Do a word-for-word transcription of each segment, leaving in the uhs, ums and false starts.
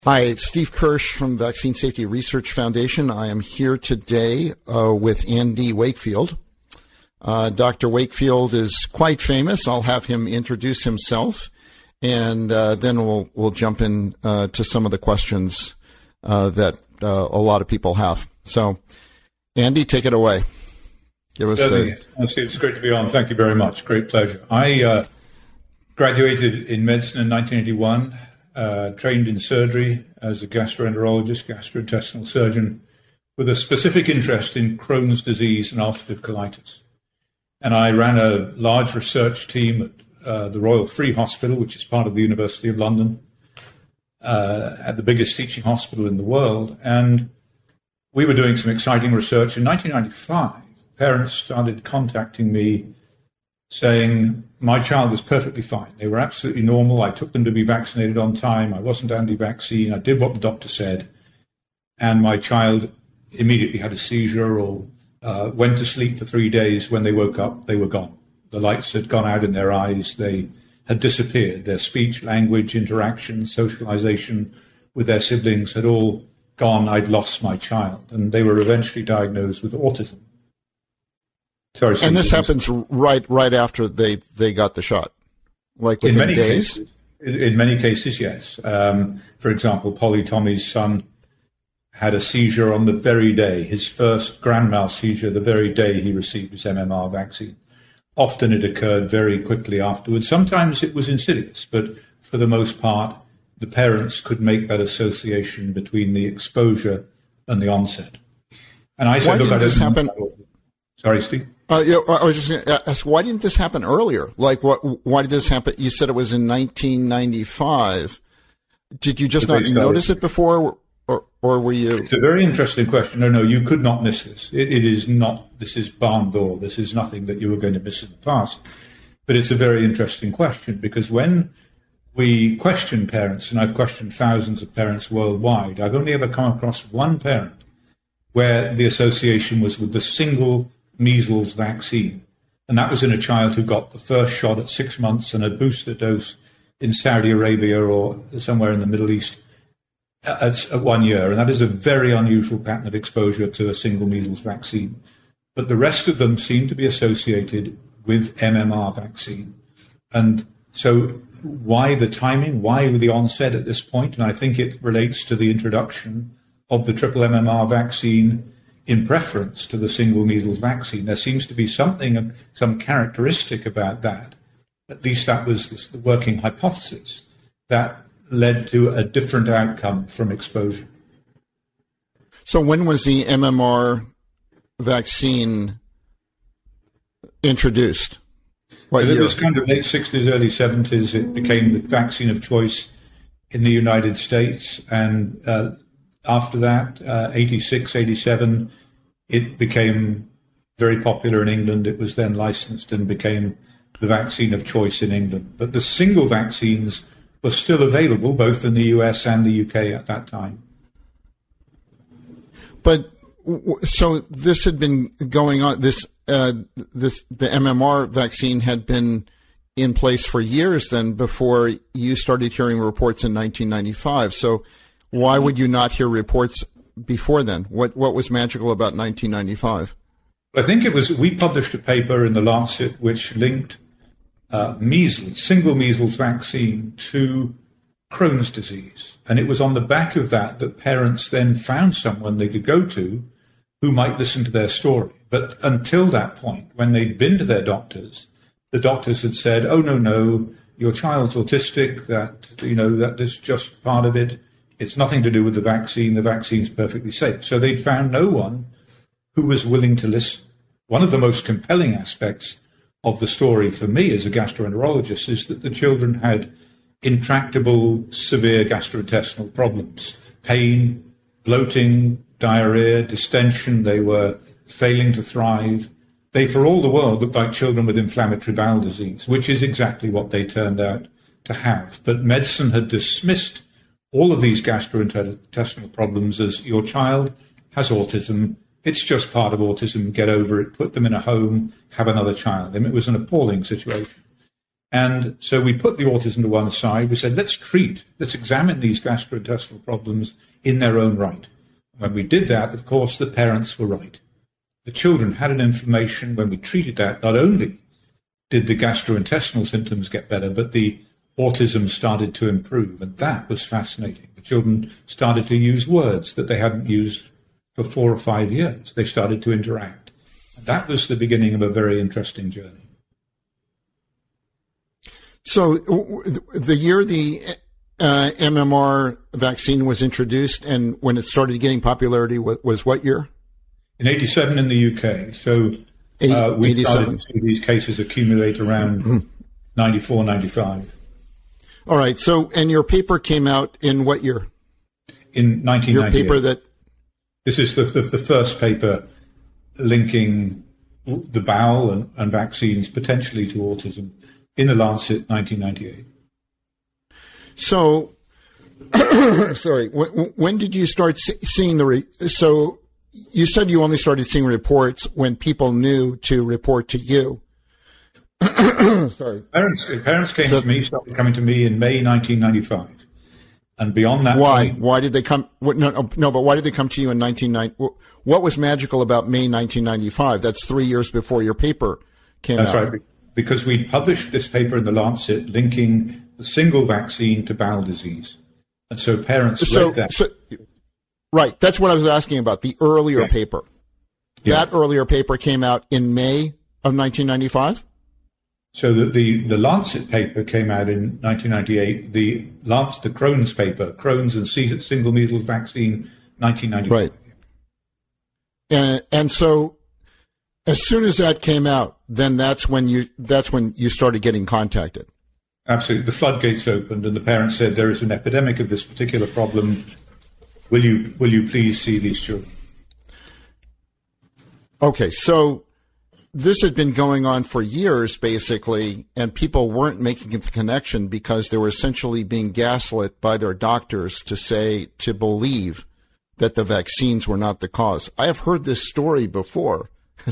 Hi, Steve Kirsch from Vaccine Safety Research Foundation. I am here today uh, with Andy Wakefield. Uh, Doctor Wakefield is quite famous. I'll have him introduce himself, and uh, then we'll we'll jump in uh, to some of the questions uh, that uh, a lot of people have. So, Andy, take it away. Give us the... It's great to be on. Thank you very much. Great pleasure. I uh, graduated in medicine in nineteen eighty-one. Uh, trained in surgery as a gastroenterologist, gastrointestinal surgeon, with a specific interest in Crohn's disease and ulcerative colitis. And I ran a large research team at uh, the Royal Free Hospital, which is part of the University of London, uh, at the biggest teaching hospital in the world. And we were doing some exciting research. In nineteen ninety-five, parents started contacting me saying, my child was perfectly fine. They were absolutely normal. I took them to be vaccinated on time. I wasn't anti-vaccine. I did what the doctor said. And my child immediately had a seizure or uh, went to sleep for three days. When they woke up, they were gone. The lights had gone out in their eyes. They had disappeared. Their speech, language, interaction, socialization with their siblings had all gone. I'd lost my child. And they were eventually diagnosed with autism. Sorry, and this happens right right after they, they got the shot, like within in many days? Cases, in, in many cases, yes. Um, for example, Polly Tommy's son had a seizure on the very day, his first grand mal seizure, the very day he received his M M R vaccine. Often it occurred very quickly afterwards. Sometimes it was insidious, but for the most part, the parents could make that association between the exposure and the onset. And I said, Why look, did I this don't happen? know. Sorry, Steve? Uh, yeah, I was just going to ask, why didn't this happen earlier? Like, what? Why did this happen? You said it was in nineteen ninety-five. Did you just not notice it before, or, or were you? It's a very interesting question. No, no, you could not miss this. It, it is not, this is barn door. This is nothing that you were going to miss in the past. But it's a very interesting question, because when we question parents, and I've questioned thousands of parents worldwide, I've only ever come across one parent where the association was with the single measles vaccine. And that was in a child who got the first shot at six months and a booster dose in Saudi Arabia or somewhere in the Middle East at, at one year. And that is a very unusual pattern of exposure to a single measles vaccine. But the rest of them seem to be associated with M M R vaccine. And so why the timing? Why the onset at this point? And I think it relates to the introduction of the triple M M R vaccine in preference to the single measles vaccine. There seems to be something, some characteristic about that. At least that was the working hypothesis that led to a different outcome from exposure. So when was the M M R vaccine introduced? What year? It was kind of late sixties, early seventies. It became the vaccine of choice in the United States. And uh, after that, uh, eighty-six, eighty-seven, it became very popular in England. It was then licensed and became the vaccine of choice in England. But the single vaccines were still available both in the U S and the U K at that time. But so this had been going on, this, uh, this, the M M R vaccine had been in place for years then before you started hearing reports in nineteen ninety-five. So why would you not hear reports before then? What what was magical about nineteen ninety-five? I think it was, we published a paper in the Lancet which linked uh, measles, single measles vaccine to Crohn's disease. And it was on the back of that that parents then found someone they could go to who might listen to their story. But until that point, when they'd been to their doctors, the doctors had said, oh, no, no, your child's autistic, that, you know, that is just part of it. It's nothing to do with the vaccine. The vaccine's perfectly safe. So they'd found no one who was willing to listen. One of the most compelling aspects of the story for me as a gastroenterologist is that the children had intractable, severe gastrointestinal problems, pain, bloating, diarrhea, distension. They were failing to thrive. They, for all the world, looked like children with inflammatory bowel disease, which is exactly what they turned out to have. But medicine had dismissed all of these gastrointestinal problems as your child has autism. It's just part of autism. Get over it. Put them in a home. Have another child. And it was an appalling situation. And so we put the autism to one side. We said, let's treat, let's examine these gastrointestinal problems in their own right. When we did that, of course, the parents were right. The children had an inflammation. When we treated that, not only did the gastrointestinal symptoms get better, but the autism started to improve. And that was fascinating. The children started to use words that they hadn't used for four or five years. They started to interact. And that was the beginning of a very interesting journey. So the year the uh, M M R vaccine was introduced and when it started getting popularity was what year? In eighty-seven in the U K. So uh, we eighty-seven. started to see these cases accumulate around ninety-four, ninety-five. All right. So, and your paper came out in what year? In nineteen ninety-eight. Your paper that... This is the, the, the first paper linking the bowel and, and vaccines potentially to autism. In the Lancet, nineteen ninety-eight. So, sorry, when, when did you start seeing the, re- so you said you only started seeing reports when people knew to report to you. Sorry. Parents, parents came so, to me, started coming to me in May nineteen ninety-five. And beyond that why? point, why did they come? What, no, no, but why did they come to you in nineteen ninety? What was magical about May nineteen ninety-five? That's three years before your paper came That's out. right. Because we published this paper in the Lancet linking the single vaccine to bowel disease. And so parents so, read that. So, right. That's what I was asking about, the earlier yeah. paper. Yeah. That earlier paper came out in May of nineteen ninety-five? So the, the, the Lancet paper came out in nineteen ninety-eight. The Lance, the Crohn's paper, Crohn's and single measles vaccine, nineteen ninety-five. Right. And, and so as soon as that came out, then that's when you that's when you started getting contacted. Absolutely. The floodgates opened and the parents said, there is an epidemic of this particular problem. Will you will you please see these children? Okay, so this had been going on for years, basically, and people weren't making the connection because they were essentially being gaslit by their doctors to say, to believe that the vaccines were not the cause. I have heard this story before.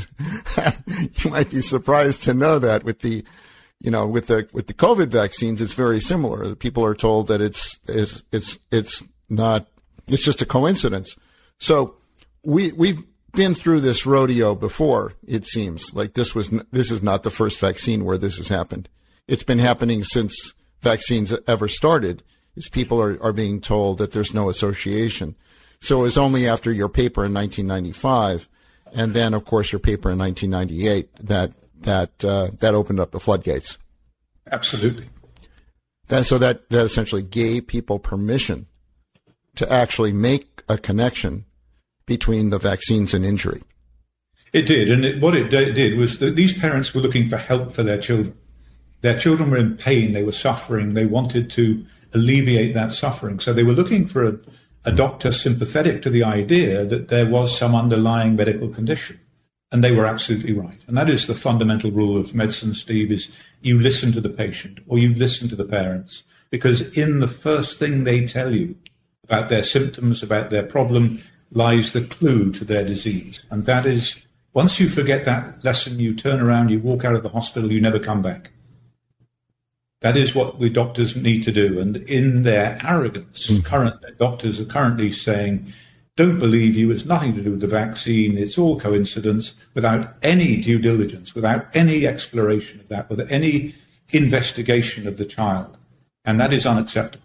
You might be surprised to know that with the, you know, with the with the COVID vaccines, it's very similar. People are told that it's it's it's it's not, it's just a coincidence. So we we've been through this rodeo before. It seems like this was this is not the first vaccine where this has happened. It's been happening since vaccines ever started. Is people are are being told that there's no association. So it was only after your paper in nineteen ninety-five. And then, of course, your paper in nineteen ninety-eight that that uh, that opened up the floodgates. Absolutely. That, so that, that essentially gave people permission to actually make a connection between the vaccines and injury. It did, and it, what it did was that these parents were looking for help for their children. Their children were in pain, they were suffering, they wanted to alleviate that suffering. So they were looking for a a doctor sympathetic to the idea that there was some underlying medical condition. And they were absolutely right. And that is the fundamental rule of medicine, Steve, is you listen to the patient or you listen to the parents, because in the first thing they tell you about their symptoms, about their problem, lies the clue to their disease. And that is, once you forget that lesson, you turn around, you walk out of the hospital, you never come back. That is what we doctors need to do. And in their arrogance, mm. current doctors are currently saying, don't believe you, it's nothing to do with the vaccine, it's all coincidence, without any due diligence, without any exploration of that, without any investigation of the child. And that is unacceptable.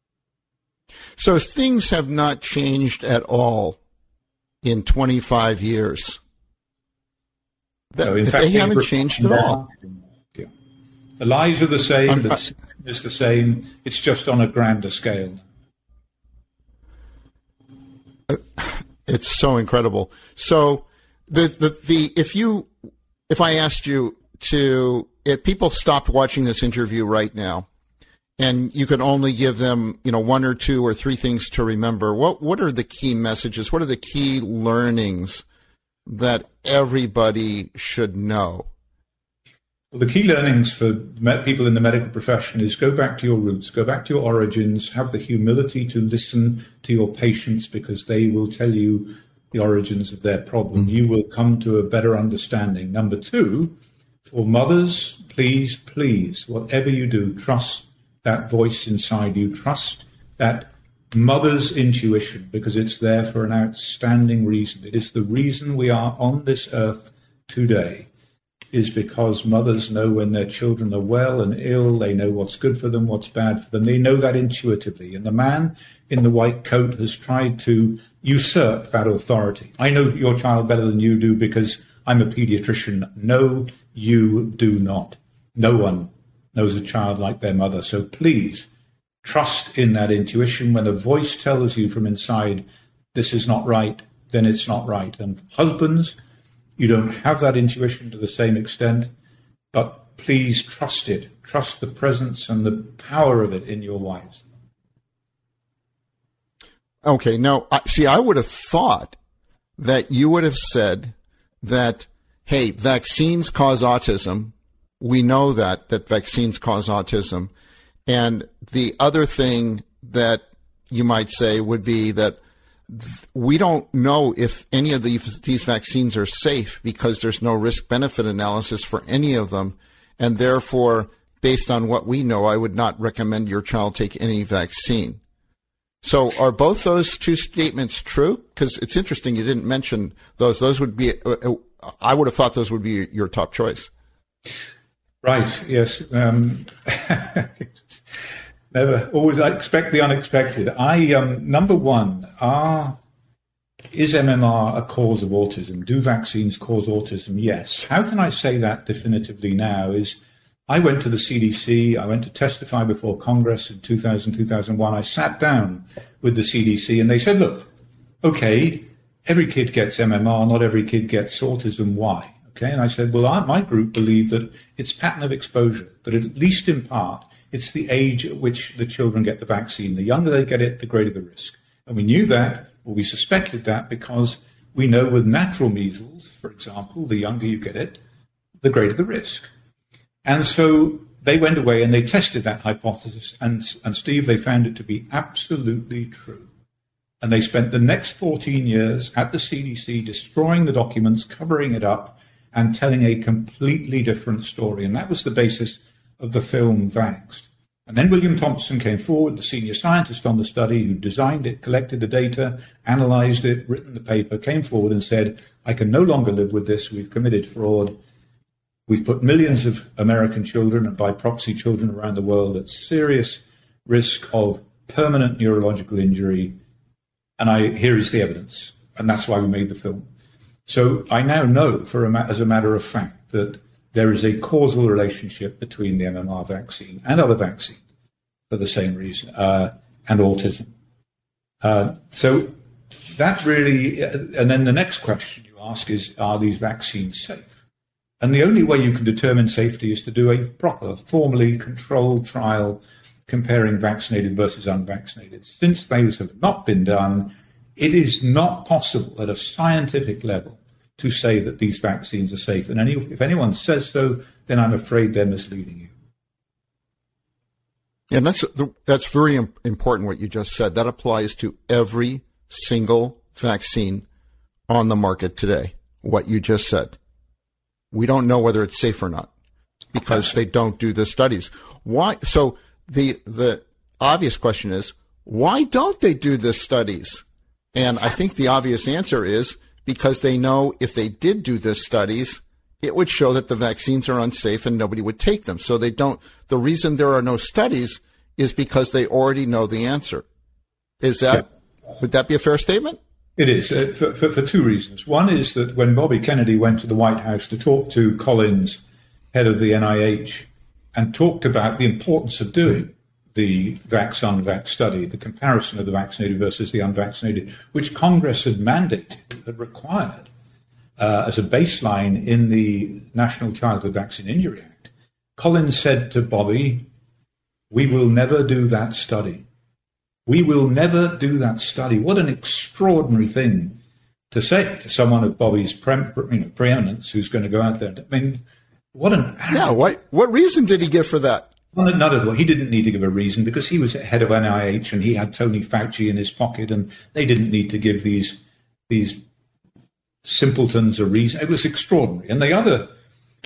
So things have not changed at all in twenty-five years. That, no, in if fact, they haven't changed at all. The lies are the same, um, the sin is the same, it's just on a grander scale. It's so incredible. So the, the, the, if you, if I asked you to, if people stopped watching this interview right now and you could only give them, you know, one or two or three things to remember, what, what are the key messages? What are the key learnings that everybody should know? Well, the key learnings for people in the medical profession is go back to your roots, go back to your origins, have the humility to listen to your patients because they will tell you the origins of their problem. Mm-hmm. You will come to a better understanding. Number two, For mothers, please, please, whatever you do, trust that voice inside you. Trust that mother's intuition, because it's there for an outstanding reason. It is the reason we are on this earth today, is because mothers know when their children are well and ill. They know what's good for them, what's bad for them. They know that intuitively. And the man in the white coat has tried to usurp that authority. I know your child better than you do because I'm a pediatrician. No, you do not. No one knows a child like their mother. So please trust in that intuition. When the voice tells you from inside, this is not right, then it's not right. And husbands, you don't have that intuition to the same extent, but please trust it. Trust the presence and the power of it in your wives. Okay, now, see, I would have thought that you would have said that, hey, vaccines cause autism. We know that, that vaccines cause autism. And the other thing that you might say would be that we don't know if any of these, these vaccines are safe because there's no risk-benefit analysis for any of them. And therefore, based on what we know, I would not recommend your child take any vaccine. So are both those two statements true? Because it's interesting you didn't mention those. Those would be, I would have thought those would be your top choice. Right, yes. Um, never, always I expect the unexpected. I, um, number one, are, is M M R a cause of autism? Do vaccines cause autism? Yes. How can I say that definitively now is I went to the C D C, I went to testify before Congress in two thousand, two thousand one. I sat down with the C D C and they said, look, okay, every kid gets M M R, not every kid gets autism. Why? Okay, and I said, well, I, my group believe that it's pattern of exposure, that at least in part, it's the age at which the children get the vaccine. The younger they get it, the greater the risk. And we knew that, or we suspected that, because we know with natural measles, for example, the younger you get it, the greater the risk. And so they went away and they tested that hypothesis, and, and Steve, they found it to be absolutely true. And they spent the next fourteen years at the C D C destroying the documents, covering it up, and telling a completely different story. And that was the basis of the film Vaxxed. And then William Thompson came forward, the senior scientist on the study who designed it, collected the data, analyzed it, written the paper, came forward and said, I can no longer live with this. We've committed fraud. We've put millions of American children, and by proxy children around the world, at serious risk of permanent neurological injury. And I, here is the evidence. And that's why we made the film. So I now know, for a, as a matter of fact, that there is a causal relationship between the M M R vaccine and other vaccines for the same reason, uh, and autism. Uh, so that really, and then the next question you ask is, are these vaccines safe? And the only way you can determine safety is to do a proper, formally controlled trial comparing vaccinated versus unvaccinated. Since those have not been done, it is not possible at a scientific level to say that these vaccines are safe. And any, if anyone says so, then I'm afraid they're misleading you. And that's that's very important what you just said. That applies to every single vaccine on the market today, what you just said. We don't know whether it's safe or not because they don't do the studies. Why? So the the obvious question is, why don't they do the studies? And I think the obvious answer is because they know if they did do the studies, it would show that the vaccines are unsafe and nobody would take them. So they don't. The reason there are no studies is because they already know the answer. Is that, yeah. Would that be a fair statement? It is, uh, for, for, for two reasons. One is that when Bobby Kennedy went to the White House to talk to Collins, head of the N I H, and talked about the importance of doing the vax-unvax study, the comparison of the vaccinated versus the unvaccinated, which Congress had mandated, had required uh, as a baseline in the National Childhood Vaccine Injury Act. Collins said to Bobby, we will never do that study. We will never do that study. What an extraordinary thing to say to someone of Bobby's pre- you know, preeminence who's going to go out there. I mean, what an... Yeah, what, what reason did he give for that? Well, none of them. He didn't need to give a reason because he was head of N I H and he had Tony Fauci in his pocket, and they didn't need to give these these simpletons a reason. It was extraordinary. And the other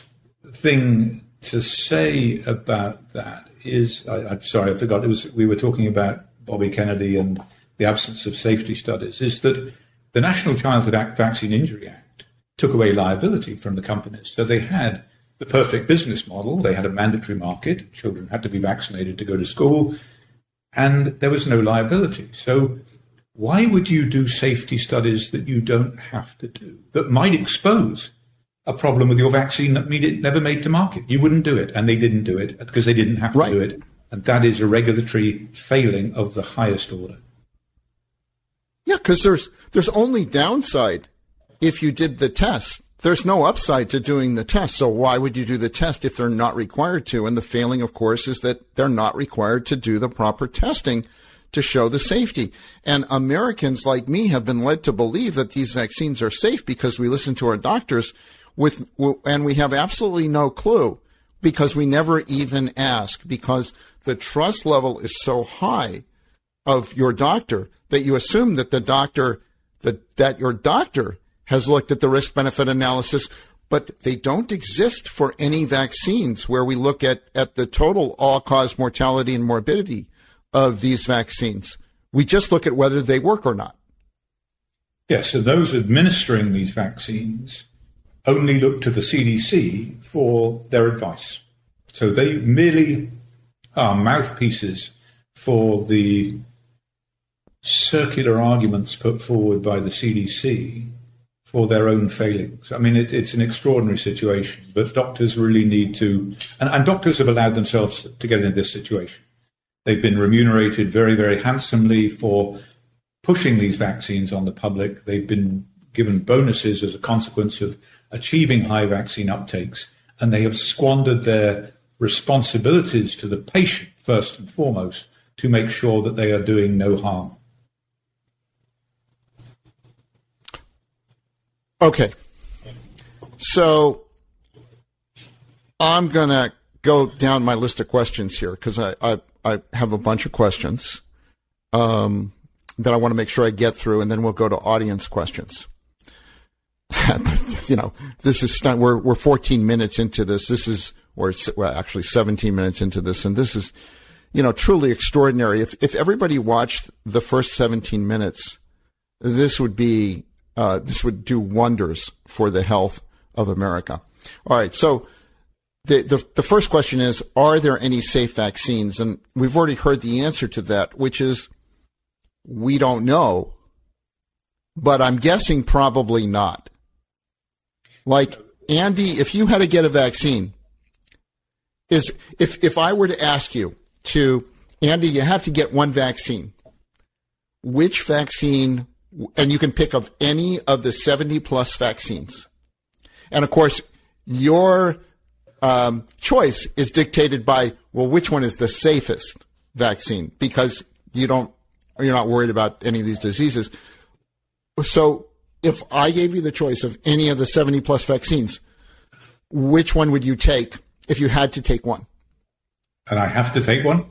thing to say about that is, I, I'm sorry, I forgot, it was, we were talking about Bobby Kennedy and the absence of safety studies, is that the National Childhood Act Vaccine Injury Act took away liability from the companies. So they had the perfect business model. They had a mandatory market. Children had to be vaccinated to go to school, and there was no liability. So why would you do safety studies that you don't have to do, that might expose a problem with your vaccine that made it never made to market? You wouldn't do it, and they didn't do it because they didn't have to right. do it. And that is a regulatory failing of the highest order. Yeah, because there's there's only downside if you did the test. There's no upside to doing the test. So why would you do the test if they're not required to? And the failing, of course, is that they're not required to do the proper testing to show the safety. And Americans like me have been led to believe that these vaccines are safe because we listen to our doctors with, and we have absolutely no clue because we never even ask, because the trust level is so high of your doctor that you assume that the doctor, that, that your doctor has looked at the risk-benefit analysis, but they don't exist for any vaccines where we look at, at the total all-cause mortality and morbidity of these vaccines. We just look at whether they work or not. Yes, so those administering these vaccines only look to the C D C for their advice. So they merely are mouthpieces for the circular arguments put forward by the C D C for their own failings. I mean, it, it's an extraordinary situation, but doctors really need to, and, and doctors have allowed themselves to get into this situation. They've been remunerated very, very handsomely for pushing these vaccines on the public. They've been given bonuses as a consequence of achieving high vaccine uptakes, and they have squandered their responsibilities to the patient, first and foremost, to make sure that they are doing no harm. Okay. So I'm going to go down my list of questions here because I, I, I have a bunch of questions um, that I want to make sure I get through, and then we'll go to audience questions. You know, this is not, we're we're fourteen minutes into this. This is, or well, actually seventeen minutes into this, and this is, you know, truly extraordinary. If if everybody watched the first seventeen minutes, this would be uh, this would do wonders for the health of America. All right, so the, the the first question is: are there any safe vaccines? And we've already heard the answer to that, which is we don't know, but I'm guessing probably not. Like, Andy, if you had to get a vaccine, is if if I were to ask you to, Andy, you have to get one vaccine, which vaccine, and you can pick of any of the seventy plus vaccines. And of course, your um, choice is dictated by, well, which one is the safest vaccine, because you don't, you're not worried about any of these diseases. So if I gave you the choice of any of the seventy plus vaccines, which one would you take if you had to take one? And I have to take one?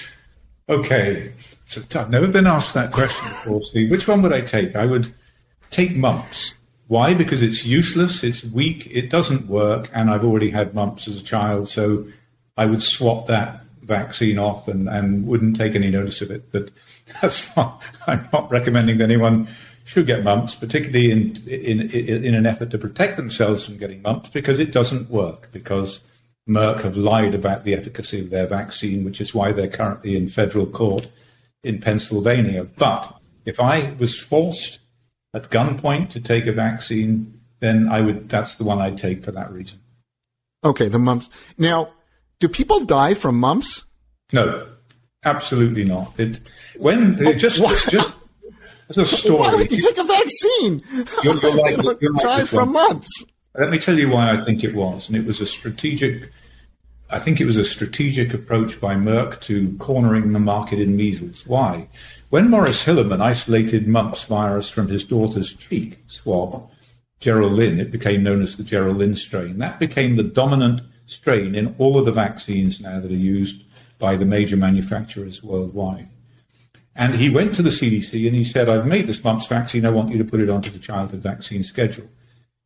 Okay. So I've never been asked that question before, Steve. Which one would I take? I would take mumps. Why? Because it's useless, it's weak, it doesn't work, and I've already had mumps as a child, so I would swap that vaccine off and, and wouldn't take any notice of it. But that's not, I'm not recommending that anyone should get mumps, particularly in, in in an effort to protect themselves from getting mumps, because it doesn't work, because Merck have lied about the efficacy of their vaccine, which is why they're currently in federal court in Pennsylvania. But if I was forced at gunpoint to take a vaccine, then I would, that's the one I'd take for that reason. Okay, the mumps. Now, do people die from mumps? No, absolutely not. It when it just, just just as a story. Why would you take a vaccine? You're, you're like, you're like die from mumps. Let me tell you why I think it was, and it was a strategic. I think it was a strategic approach by Merck to cornering the market in measles. Why? When Maurice Hilleman isolated mumps virus from his daughter's cheek swab, Gerald Lynn, it became known as the Gerald Lynn strain. That became the dominant strain in all of the vaccines now that are used by the major manufacturers worldwide. And he went to the C D C and he said, I've made this mumps vaccine, I want you to put it onto the childhood vaccine schedule.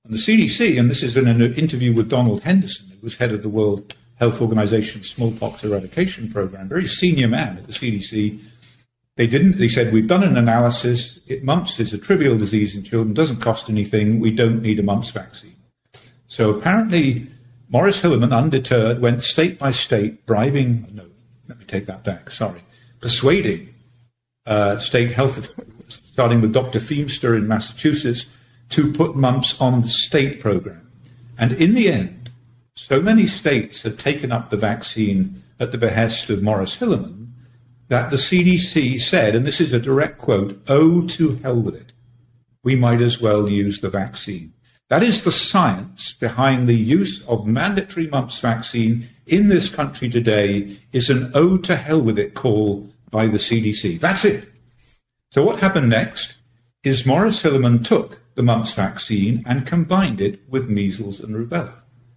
And the C D C, and this is in an interview with Donald Henderson, who was head of the World Health Organization's smallpox eradication program, very senior man at the C D C. They didn't, they said, we've done an analysis. It, mumps is a trivial disease in children, doesn't cost anything. We don't need a mumps vaccine. So apparently, Maurice Hilleman, undeterred, went state by state, bribing, no, let me take that back, sorry, persuading uh, state health officials, starting with Doctor Feimster in Massachusetts, to put mumps on the state program. And in the end, so many states had taken up the vaccine at the behest of Maurice Hilleman that the C D C said, and this is a direct quote, "Oh, to hell with it. We might as well use the vaccine." That is the science behind the use of mandatory mumps vaccine in this country today, is an "oh, to hell with it" call by the C D C. That's it. So what happened next is Maurice Hilleman took the mumps vaccine and combined it with measles and rubella.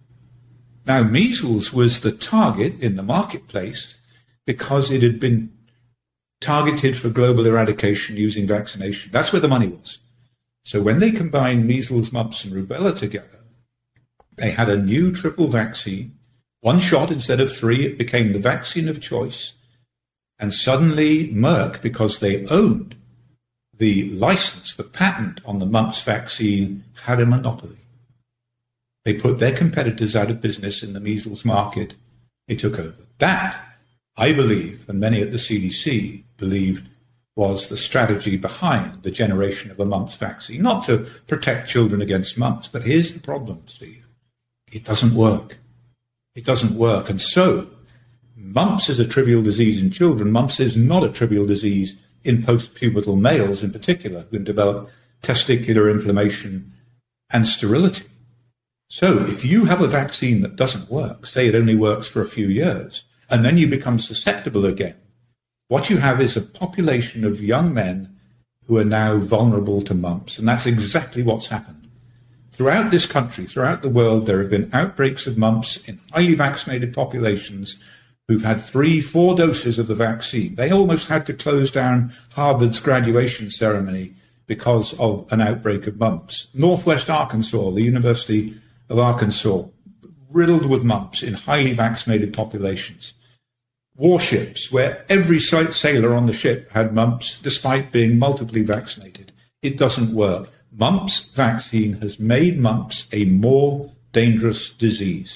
Now, measles was the target in the marketplace because it had been targeted for global eradication using vaccination. That's where the money was. So when they combined measles, mumps, and rubella together, they had a new triple vaccine, one shot instead of three. It became the vaccine of choice. And suddenly Merck, because they owned the license, the patent on the mumps vaccine, had a monopoly. They put their competitors out of business in the measles market. They took over. That, I believe, and many at the C D C believed, was the strategy behind the generation of a mumps vaccine, not to protect children against mumps. But here's the problem, Steve. It doesn't work. It doesn't work. And so mumps is a trivial disease in children. Mumps is not a trivial disease in post-pubertal males in particular, who can develop testicular inflammation and sterility. So if you have a vaccine that doesn't work, say it only works for a few years, and then you become susceptible again, what you have is a population of young men who are now vulnerable to mumps. And that's exactly what's happened. Throughout this country, throughout the world, there have been outbreaks of mumps in highly vaccinated populations who've had three, four doses of the vaccine. They almost had to close down Harvard's graduation ceremony because of an outbreak of mumps. Northwest Arkansas, the University of Arkansas, riddled with mumps in highly vaccinated populations. Warships, where every sailor on the ship had mumps, despite being multiply vaccinated. It doesn't work. Mumps vaccine has made mumps a more dangerous disease.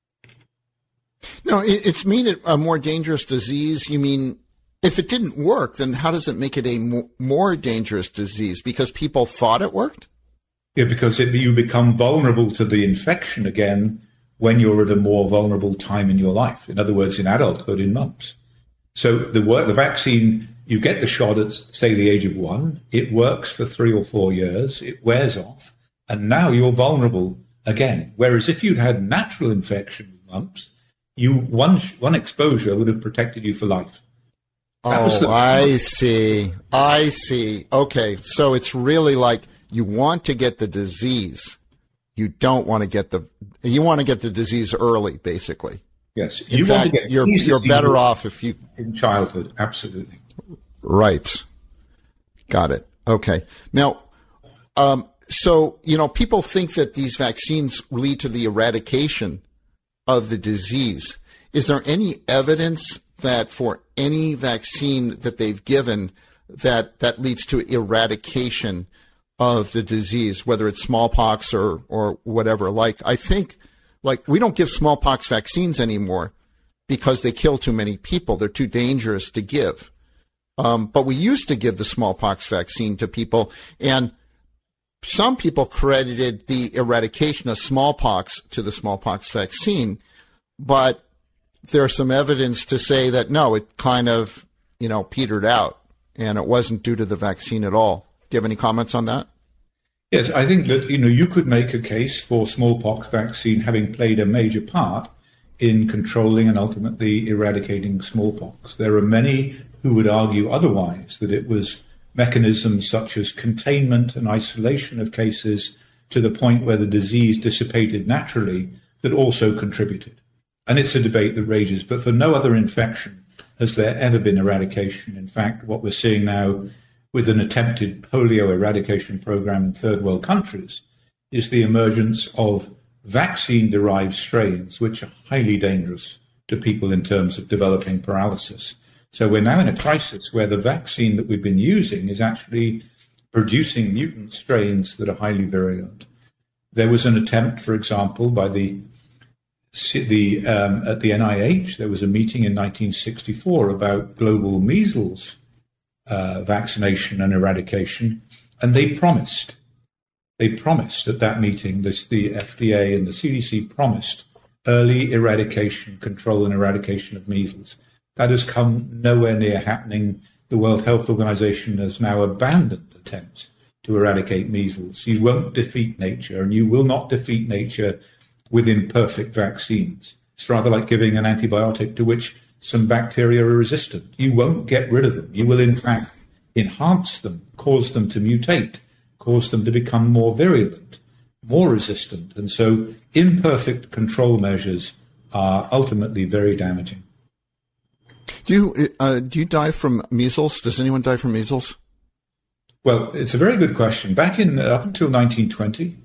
No, it's made it a more dangerous disease. You mean, if it didn't work, then how does it make it a more dangerous disease? Because people thought it worked? Yeah, because it, you become vulnerable to the infection again when you're at a more vulnerable time in your life. In other words, in adulthood, in mumps. So the work, the vaccine, you get the shot at, say, the age of one. It works for three or four years. It wears off. And now you're vulnerable again. Whereas if you'd had natural infection with mumps, you one one exposure would have protected you for life. That oh, the- I see. I see. Okay. So it's really like you want to get the disease. You don't want to get the you want to get the disease early, basically. Yes, in you fact, want to get you're you're better off if you in childhood. Absolutely, right. Got it. Okay. Now, um, so you know, people think that these vaccines lead to the eradication of the disease. Is there any evidence that for any vaccine that they've given that that leads to eradication of the disease, whether it's smallpox or, or whatever? Like, I think, like, we don't give smallpox vaccines anymore because they kill too many people. They're too dangerous to give. Um, but we used to give the smallpox vaccine to people, and some people credited the eradication of smallpox to the smallpox vaccine, but there's some evidence to say that, no, it kind of, you know, petered out, and it wasn't due to the vaccine at all. Do you have any comments on that? Yes, I think that, you know, you could make a case for smallpox vaccine having played a major part in controlling and ultimately eradicating smallpox. There are many who would argue otherwise, that it was mechanisms such as containment and isolation of cases to the point where the disease dissipated naturally that also contributed. And it's a debate that rages, but for no other infection has there ever been eradication. In fact, what we're seeing now with an attempted polio eradication program in third world countries is the emergence of vaccine-derived strains, which are highly dangerous to people in terms of developing paralysis. So we're now in a crisis where the vaccine that we've been using is actually producing mutant strains that are highly virulent. There was an attempt, for example, by the the um, at the N I H. There was a meeting in nineteen sixty-four about global measles uh, vaccination and eradication, and they promised, they promised at that meeting, this, the F D A and the C D C promised early eradication, control and eradication of measles. That has come nowhere near happening. The World Health Organization has now abandoned attempts to eradicate measles. You won't defeat nature, and you will not defeat nature with imperfect vaccines. It's rather like giving an antibiotic to which some bacteria are resistant. You won't get rid of them. You will, in fact, enhance them, cause them to mutate, cause them to become more virulent, more resistant. And so imperfect control measures are ultimately very damaging. Do you, uh, do you die from measles? Does anyone die from measles? Well, it's a very good question. Back in, up until nineteen twenty,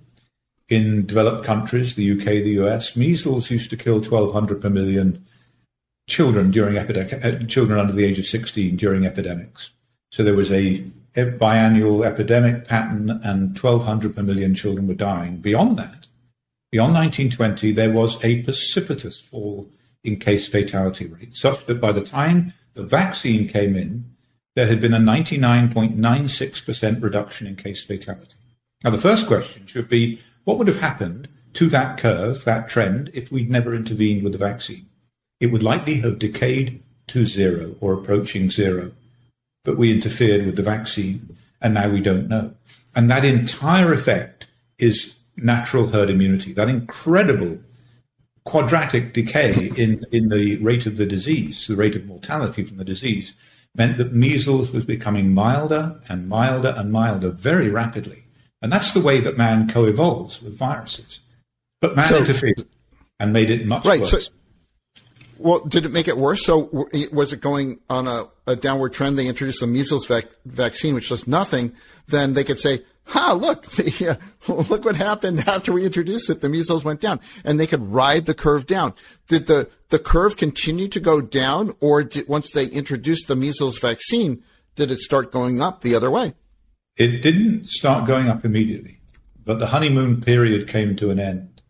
in developed countries, the U K, the U S, measles used to kill twelve hundred per million children during epidemic, children under the age of sixteen during epidemics. So there was a biannual epidemic pattern, and twelve hundred per million children were dying. Beyond that, beyond nineteen twenty, there was a precipitous fall in case fatality rate, such that by the time the vaccine came in, there had been a ninety-nine point nine six percent reduction in case fatality. Now, the first question should be, what would have happened to that curve, that trend, if we'd never intervened with the vaccine? It would likely have decayed to zero or approaching zero. But we interfered with the vaccine, and now we don't know. And that entire effect is natural herd immunity, that incredible quadratic decay in, in the rate of the disease, the rate of mortality from the disease, meant that measles was becoming milder and milder and milder very rapidly. And that's the way that man co-evolves with viruses. But man so, interfered and made it much right, worse. So, well, did it make it worse? So was it going on a, a downward trend? They introduced a measles vac- vaccine, which does nothing. Then they could say, ha, look, yeah, look what happened after we introduced it. The measles went down, and they could ride the curve down. Did the, the curve continue to go down, or did, once they introduced the measles vaccine, did it start going up the other way? It didn't start going up immediately, but the honeymoon period came to an end,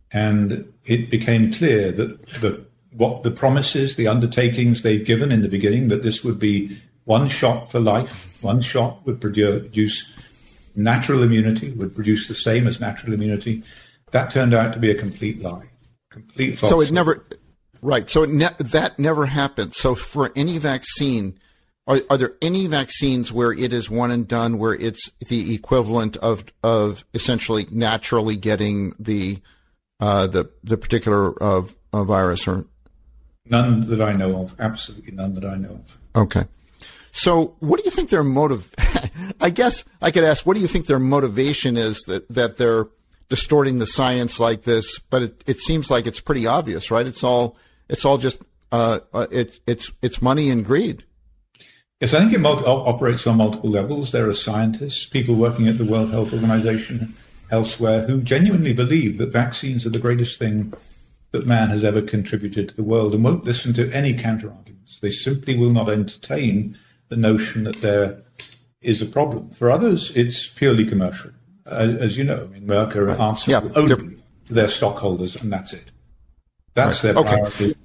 and it became clear that the what the promises, the undertakings they'd given in the beginning, that this would be one shot for life, one shot would produce natural immunity, would produce the same as natural immunity, that turned out to be a complete lie, complete false. So it never, right, so it ne- that never happened. So for any vaccine, are, are there any vaccines where it is one and done, where it's the equivalent of of essentially naturally getting the uh, the the particular uh, uh, virus? Or none that I know of. Absolutely none that I know of. Okay. So what do you think their motive, I guess I could ask, what do you think their motivation is that, that they're distorting the science like this? But it, it seems like it's pretty obvious, right? It's all, it's all just, uh, uh it, it's, it's money and greed. Yes, I think it multi- operates on multiple levels. There are scientists, people working at the World Health Organization, elsewhere, who genuinely believe that vaccines are the greatest thing that man has ever contributed to the world, and won't listen to any counter-arguments. They simply will not entertain the notion that there is a problem. For others, it's purely commercial. Uh, as you know, I mean, Merck are right. answerable yeah, only to their stockholders, and that's it. That's right. their priority. Okay.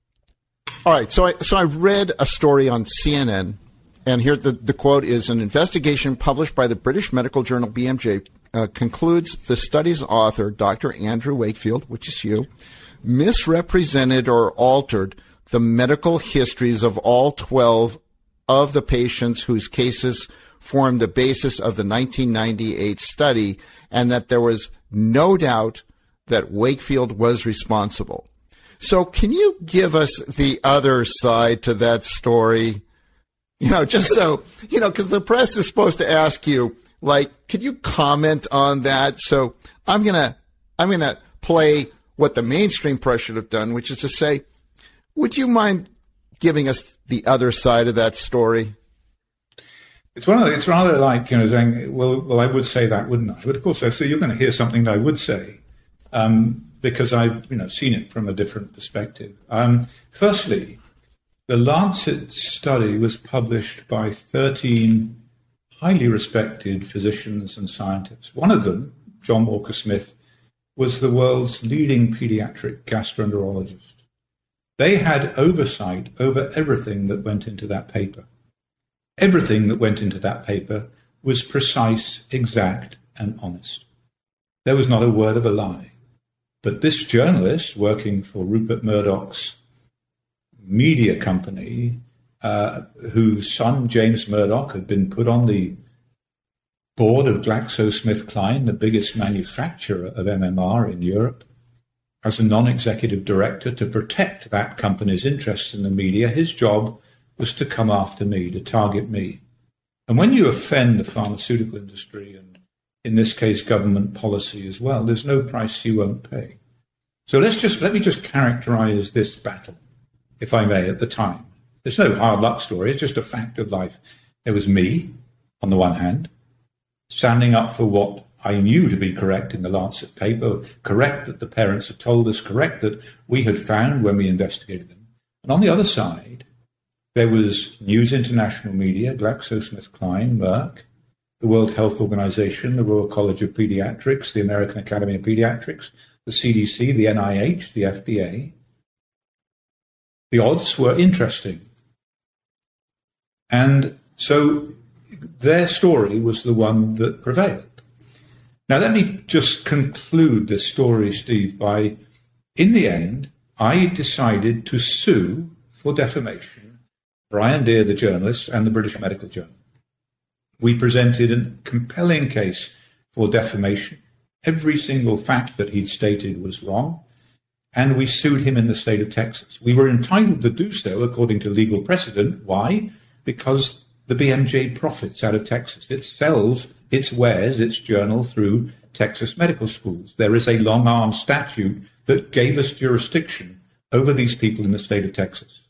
All right, so I, so I read a story on C N N, and here the, the quote is, an investigation published by the British medical journal B M J uh, concludes the study's author, Doctor Andrew Wakefield, which is you, misrepresented or altered the medical histories of all twelve of the patients whose cases formed the basis of the nineteen ninety-eight study, and that there was no doubt that Wakefield was responsible. So can you give us the other side to that story? You know, just so, you know, because the press is supposed to ask you, like, could you comment on that? So I'm going to, I'm going to play what the mainstream press should have done, which is to say, would you mind giving us the other side of that story? It's one of the, it's rather like, you know, saying, well, well, I would say that, wouldn't I? But of course, so you're going to hear something that I would say, um, because I've, you know, seen it from a different perspective. Um, firstly, the Lancet study was published by thirteen highly respected physicians and scientists. One of them, John Walker Smith, was the world's leading pediatric gastroenterologist. They had oversight over everything that went into that paper. Everything that went into that paper was precise, exact, and honest. There was not a word of a lie. But this journalist working for Rupert Murdoch's media company, uh, whose son, James Murdoch, had been put on the board of GlaxoSmithKline, the biggest manufacturer of M M R in Europe, as a non-executive director to protect that company's interests in the media, his job was to come after me, to target me. And when you offend the pharmaceutical industry, and in this case government policy as well, there's no price you won't pay. So let's just let me just characterize this battle, if I may, at the time. There's no hard luck story, it's just a fact of life. There was me, on the one hand, standing up for what I knew to be correct in the Lancet paper, correct that the parents had told us, correct that we had found when we investigated them. And on the other side, there was News International Media, GlaxoSmithKline, Merck, the World Health Organization, the Royal College of Pediatrics, the American Academy of Pediatrics, the C D C, the N I H, the F D A. The odds were interesting. And so their story was the one that prevailed. Now, let me just conclude this story, Steve, by, in the end, I decided to sue for defamation Brian Deer, the journalist, and the British Medical Journal. We presented a compelling case for defamation. Every single fact that he'd stated was wrong, and we sued him in the state of Texas. We were entitled to do so according to legal precedent. Why? Because the B M J profits out of Texas. It sells its wares, its journal, through Texas medical schools. There is a long-arm statute that gave us jurisdiction over these people in the state of Texas.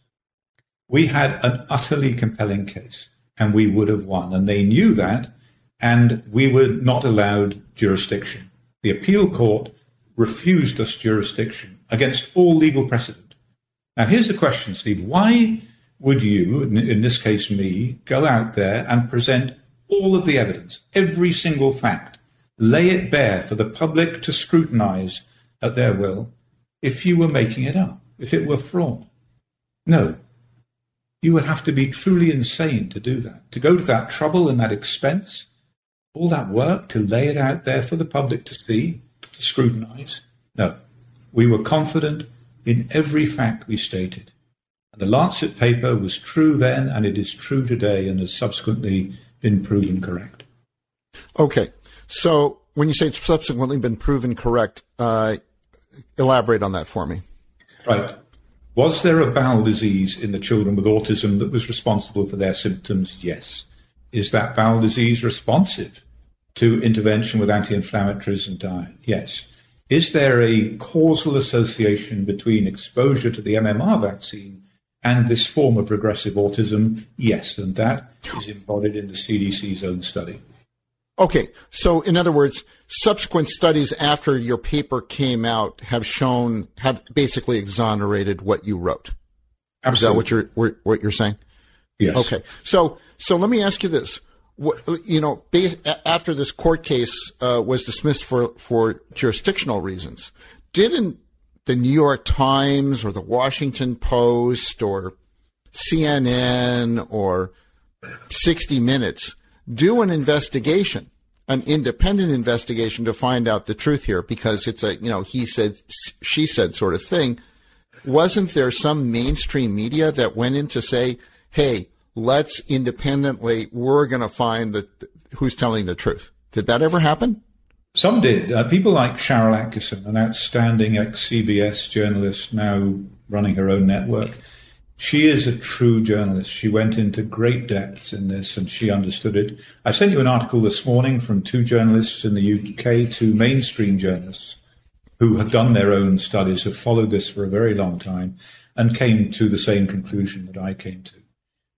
We had an utterly compelling case, and we would have won. And they knew that, and we were not allowed jurisdiction. The appeal court refused us jurisdiction against all legal precedent. Now, here's the question, Steve. Why would you, in this case me, go out there and present all of the evidence, every single fact, lay it bare for the public to scrutinize at their will, if you were making it up, if it were fraud? No. You would have to be truly insane to do that, to go to that trouble and that expense, all that work to lay it out there for the public to see, to scrutinize. No. We were confident in every fact we stated. And the Lancet paper was true then, and it is true today, and has subsequently been proven correct. Okay. So when you say it's subsequently been proven correct, uh, elaborate on that for me. Right. Was there a bowel disease in the children with autism that was responsible for their symptoms? Yes. Is that bowel disease responsive to intervention with anti-inflammatories and diet? Yes. Is there a causal association between exposure to the M M R vaccine and this form of regressive autism? Yes, and that is embodied in the C D C's own study. Okay, so in other words, subsequent studies after your paper came out have shown, have basically exonerated what you wrote. Absolutely. Is that what you're what you're saying? Yes. Okay, so so let me ask you this: what, you know, after this court case uh, was dismissed for for jurisdictional reasons, didn't the New York Times or the Washington Post or C N N or sixty minutes do an investigation, an independent investigation to find out the truth here? Because it's a, you know, he said, she said sort of thing. Wasn't there some mainstream media that went in to say, hey, let's independently, we're going to find the, who's telling the truth? Did that ever happen? Some did. Uh, people like Sharyl Attkisson, an outstanding ex-C B S journalist now running her own network. She is a true journalist. She went into great depths in this, and she understood it. I sent you an article this morning from two journalists in the U K, two mainstream journalists who have done their own studies, have followed this for a very long time, and came to the same conclusion that I came to.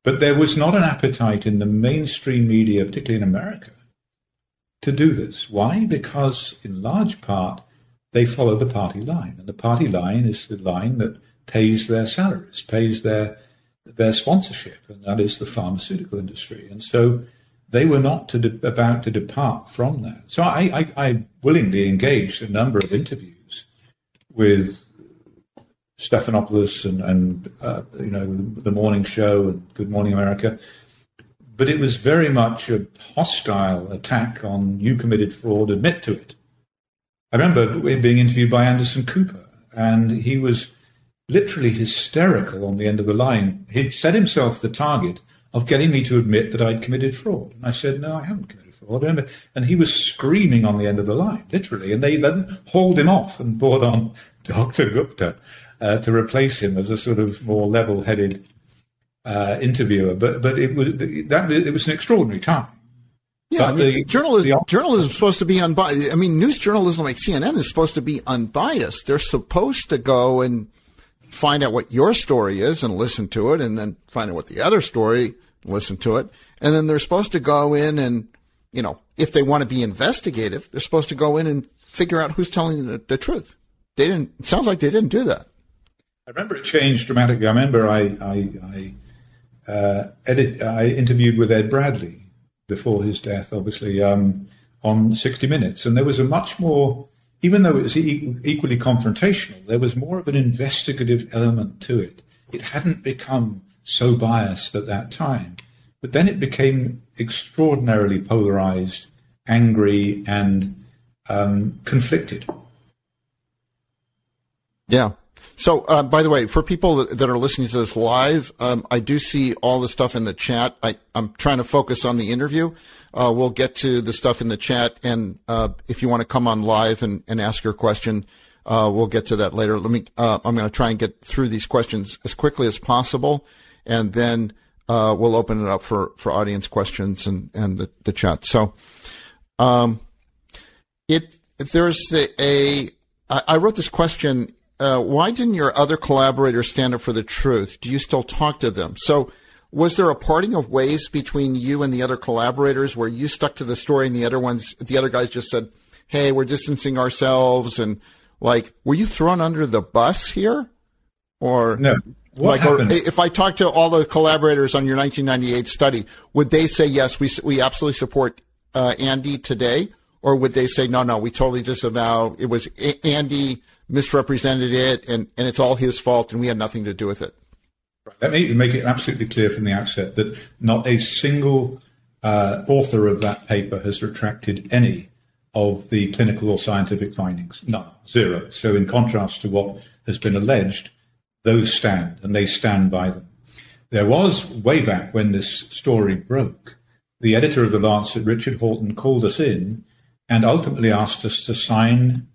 But there was not an appetite in the mainstream media, particularly in America, to do this. Why? Because in large part, they follow the party line. And the party line is the line that pays their salaries, pays their their sponsorship, and that is the pharmaceutical industry. And so they were not to de- about to depart from that. So I, I, I willingly engaged a number of interviews with Stephanopoulos and, and uh, you know, The Morning Show and Good Morning America. But it was very much a hostile attack on you committed fraud, admit to it. I remember being interviewed by Anderson Cooper, and he was literally hysterical on the end of the line. He'd set himself the target of getting me to admit that I'd committed fraud. And I said, no, I haven't committed fraud. And he was screaming on the end of the line, literally. And they then hauled him off and brought on Doctor Gupta uh, to replace him as a sort of more level-headed uh, interviewer. But but it was, that, it was an extraordinary time. Yeah, I mean, the, journalism, the, journalism is supposed to be unbiased. I mean, news journalism like C N N is supposed to be unbiased. They're supposed to go and find out what your story is and listen to it, and then find out what the other story, listen to it. And then they're supposed to go in and, you know, if they want to be investigative, they're supposed to go in and figure out who's telling the, the truth. They didn't, it sounds like they didn't do that. I remember it changed dramatically. I remember I, I, I, uh, edit, I interviewed with Ed Bradley before his death, obviously, um, on sixty minutes. And there was a much more, even though it was e- equally confrontational, there was more of an investigative element to it. It hadn't become so biased at that time. But then it became extraordinarily polarized, angry, and um, conflicted. Yeah. So, uh, by the way, for people that are listening to this live, um, I do see all the stuff in the chat. I, I'm trying to focus on the interview. Uh, we'll get to the stuff in the chat, and uh, if you want to come on live and, and ask your question, uh, we'll get to that later. Let me. Uh, I'm going to try and get through these questions as quickly as possible, and then uh, we'll open it up for, for audience questions and, and the, the chat. So, um, it there's a, a I, I wrote this question. Uh, why didn't your other collaborators stand up for the truth? Do you still talk to them? So was there a parting of ways between you and the other collaborators where you stuck to the story and the other ones, the other guys just said, hey, we're distancing ourselves? And like, were you thrown under the bus here? Or no. What like, or if I talked to all the collaborators on your nineteen ninety-eight study, would they say, yes, we, we absolutely support uh, Andy today? Or would they say, no, no, we totally disavow, it was a- Andy misrepresented it, and, and it's all his fault, and we had nothing to do with it? Let me make it absolutely clear from the outset that not a single uh, author of that paper has retracted any of the clinical or scientific findings. None. Zero. So in contrast to what has been alleged, those stand, and they stand by them. There was, way back when this story broke, the editor of The Lancet, Richard Horton, called us in and ultimately asked us to sign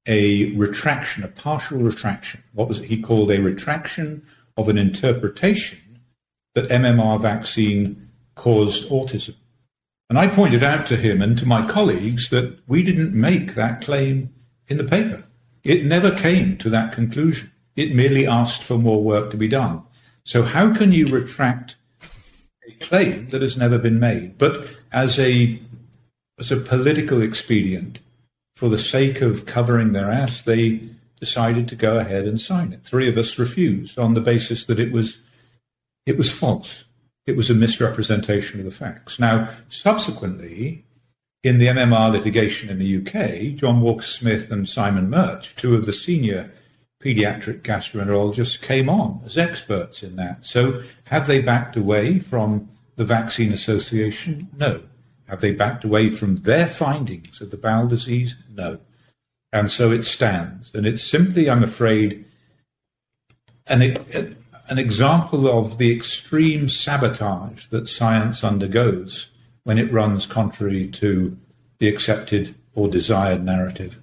a retraction, a partial retraction. What was it he called a retraction of an interpretation that M M R vaccine caused autism. And I pointed out to him and to my colleagues that we didn't make that claim in the paper. It never came to that conclusion. It merely asked for more work to be done. So how can you retract a claim that has never been made? But as a as a political expedient, for the sake of covering their ass, they decided to go ahead and sign it. Three of us refused on the basis that it was it was false. It was a misrepresentation of the facts. Now, subsequently, in the M M R litigation in the U K, John Walker-Smith and Simon Murch, two of the senior pediatric gastroenterologists, came on as experts in that. So have they backed away from the Vaccine Association? No. Have they backed away from their findings of the bowel disease? No. And so it stands. And it's simply, I'm afraid, an, an example of the extreme sabotage that science undergoes when it runs contrary to the accepted or desired narrative.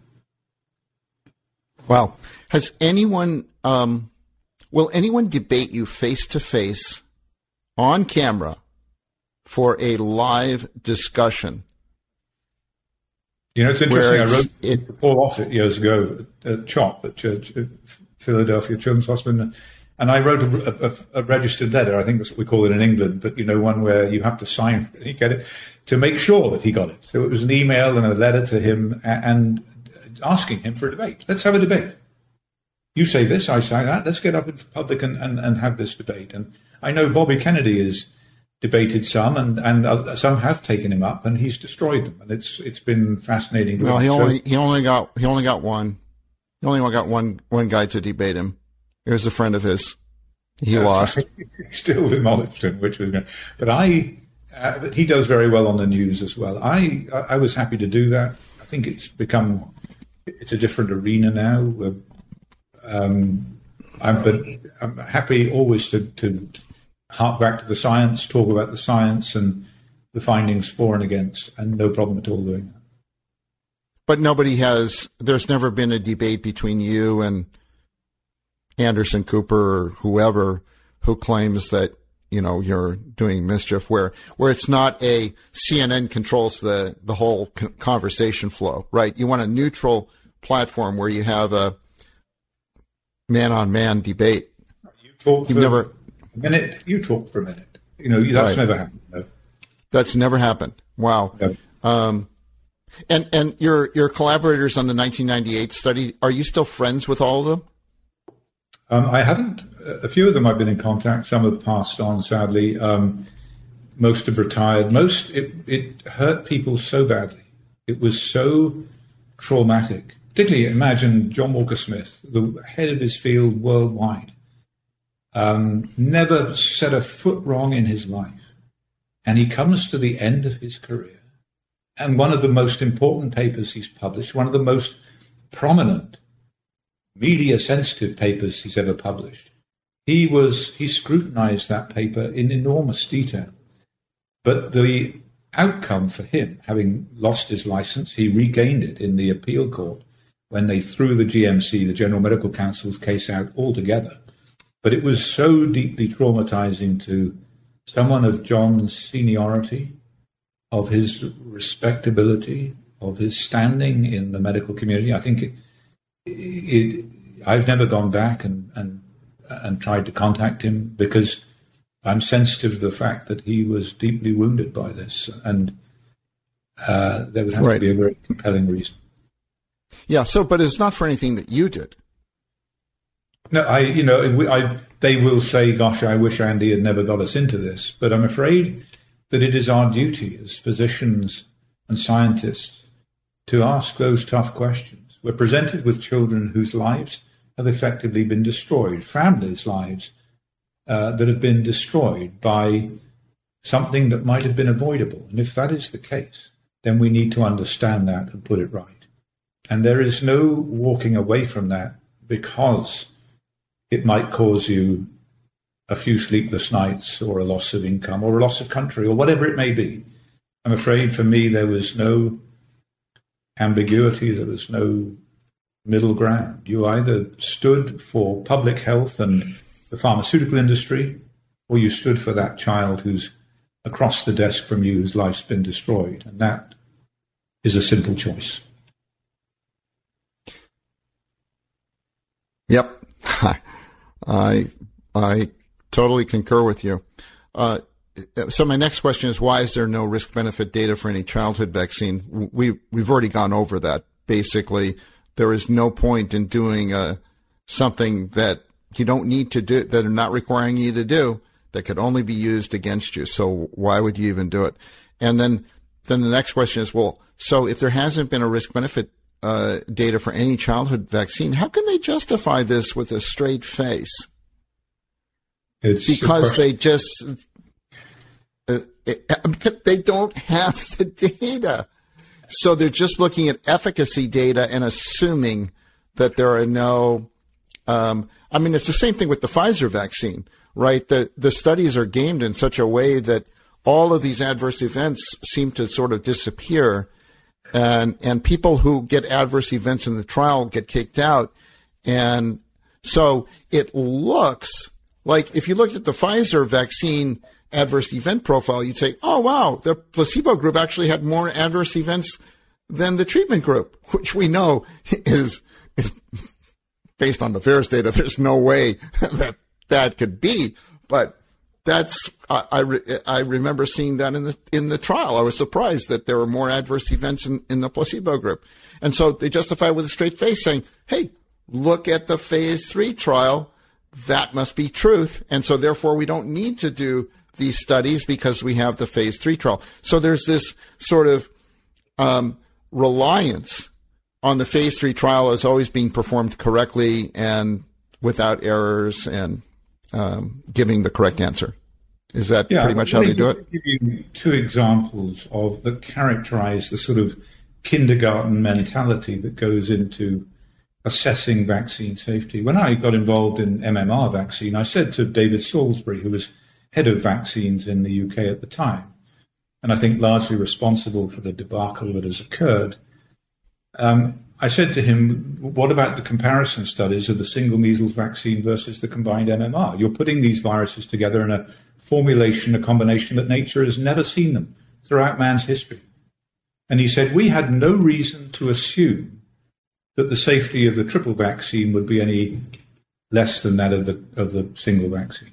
Wow. Has anyone, um, will anyone debate you face to face on camera for a live discussion? You know, it's interesting. It's, I wrote it, Paul Offit years ago at CHOP, at Church, Philadelphia Children's Hospital, And I wrote a, a, a registered letter. I think that's what we call it in England, but, you know, one where you have to sign you get it, to make sure that he got it. So it was an email and a letter to him and asking him for a debate. Let's have a debate. You say this, I say that. Let's get up in public and, and, and have this debate. And I know Bobby Kennedy has debated some, and, and some have taken him up, and he's destroyed them. And it's it's been fascinating. Well, he only he only got he only got one. He only got one one guy to debate him. It was a friend of his. He yes, lost. He still demolished him, which was good. But I, uh, but he does very well on the news as well. I, I was happy to do that. I think it's become, it's a different arena now. Um, I'm, but I'm happy always to, to hark back to the science, talk about the science and the findings for and against, and no problem at all doing that. But nobody has. There's never been a debate between you and Anderson Cooper or whoever who claims that, you know, you're doing mischief, where where it's not a C N N controls the, the whole conversation flow, right? You want a neutral platform where you have a man-on-man debate. You talk You've for never, a minute. You talk for a minute. You know, that's right. Never happened. No. That's never happened. Wow. No. Um, and and your your collaborators on the nineteen ninety-eight study, are you still friends with all of them? Um, I haven't. A few of them I've been in contact. Some have passed on, sadly. Um, most have retired. Most, it, it hurt people so badly. It was so traumatic. Particularly, imagine John Walker Smith, the head of his field worldwide, um, never set a foot wrong in his life. And he comes to the end of his career. And one of the most important papers he's published, one of the most prominent media-sensitive papers he's ever published. He was he scrutinized that paper in enormous detail. But the outcome for him, having lost his license, he regained it in the appeal court when they threw the G M C, the General Medical Council's case out altogether. But it was so deeply traumatizing to someone of John's seniority, of his respectability, of his standing in the medical community. I think it, It, I've never gone back and, and and tried to contact him because I'm sensitive to the fact that he was deeply wounded by this, and uh, there would have right. to be a very compelling reason. Yeah. So, but it's not for anything that you did. No, I. You know, I. They will say, "Gosh, I wish Andy had never got us into this," but I'm afraid that it is our duty as physicians and scientists to ask those tough questions. We're presented with children whose lives have effectively been destroyed, families' lives uh, that have been destroyed by something that might have been avoidable. And if that is the case, then we need to understand that and put it right. And there is no walking away from that because it might cause you a few sleepless nights or a loss of income or a loss of country or whatever it may be. I'm afraid for me there was no ambiguity, there was no middle ground. You either stood for public health and the pharmaceutical industry, or you stood for that child who's across the desk from you, whose life's been destroyed. And that is a simple choice. Yep. I I totally concur with you. Uh, so my next question is, why is there no risk-benefit data for any childhood vaccine? We, we've already gone over that. Basically, there is no point in doing uh, something that you don't need to do, that are not requiring you to do, that could only be used against you. So why would you even do it? And then, then the next question is, well, so if there hasn't been a risk-benefit uh, data for any childhood vaccine, how can they justify this with a straight face? It's because they just uh, it, they don't have the data. So they're just looking at efficacy data and assuming that there are no um, I mean, it's the same thing with the Pfizer vaccine, right? The the studies are gamed in such a way that all of these adverse events seem to sort of disappear, and and people who get adverse events in the trial get kicked out. And so it looks like, if you looked at the Pfizer vaccine adverse event profile, you'd say, oh, wow, the placebo group actually had more adverse events than the treatment group, which we know is, is based on the VAERS data. There's no way that bad could be, but that's I I, re, I remember seeing that in the in the trial. I was surprised that there were more adverse events in, in the placebo group, and so they justify with a straight face, saying, "Hey, look at the phase three trial. That must be truth, and so therefore we don't need to do these studies because we have the phase three trial." So there's this sort of um, reliance on the phase three trial as always being performed correctly and without errors and um, giving the correct answer. Is that yeah, pretty much how they do it? I'll give you two examples of that characterize the sort of kindergarten mentality that goes into assessing vaccine safety. When I got involved in M M R vaccine, I said to David Salisbury, who was head of vaccines in the U K at the time, and I think largely responsible for the debacle that has occurred, um, I said to him, what about the comparison studies of the single measles vaccine versus the combined M M R? You're putting these viruses together in a formulation, a combination that nature has never seen them throughout man's history. And he said, we had no reason to assume that the safety of the triple vaccine would be any less than that of the of the single vaccine.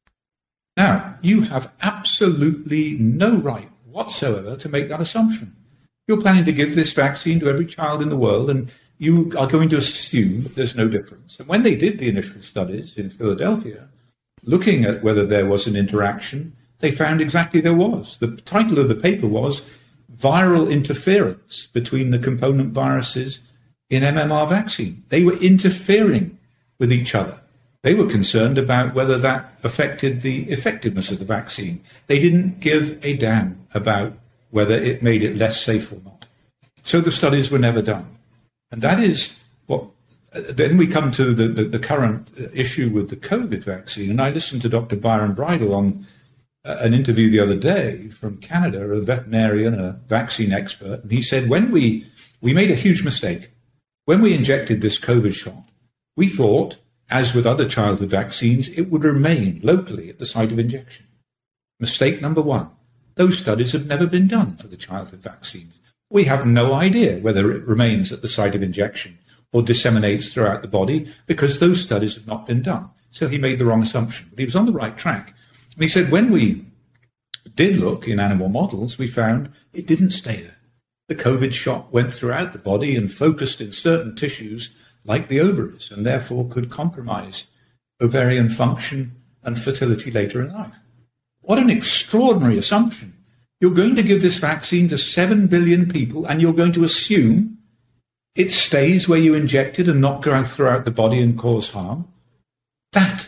Now, you have absolutely no right whatsoever to make that assumption. You're planning to give this vaccine to every child in the world, and you are going to assume that there's no difference. And when they did the initial studies in Philadelphia, looking at whether there was an interaction, they found exactly there was. The title of the paper was Viral Interference Between the Component Viruses in M M R Vaccine. They were interfering with each other. They were concerned about whether that affected the effectiveness of the vaccine. They didn't give a damn about whether it made it less safe or not. So the studies were never done. And that is what, uh, then we come to the, the, the current issue with the COVID vaccine. And I listened to Doctor Byron Bridle on uh, an interview the other day from Canada, a veterinarian, a vaccine expert. And he said, when we, we made a huge mistake. When we injected this COVID shot, we thought, as with other childhood vaccines, it would remain locally at the site of injection. Mistake number one. Those studies have never been done for the childhood vaccines. We have no idea whether it remains at the site of injection or disseminates throughout the body because those studies have not been done. So he made the wrong assumption, but he was on the right track. And he said when we did look in animal models, we found it didn't stay there. The COVID shot went throughout the body and focused in certain tissues like the ovaries and therefore could compromise ovarian function and fertility later in life. What an extraordinary assumption. You're going to give this vaccine to seven billion people and you're going to assume it stays where you inject it and not go out throughout the body and cause harm. That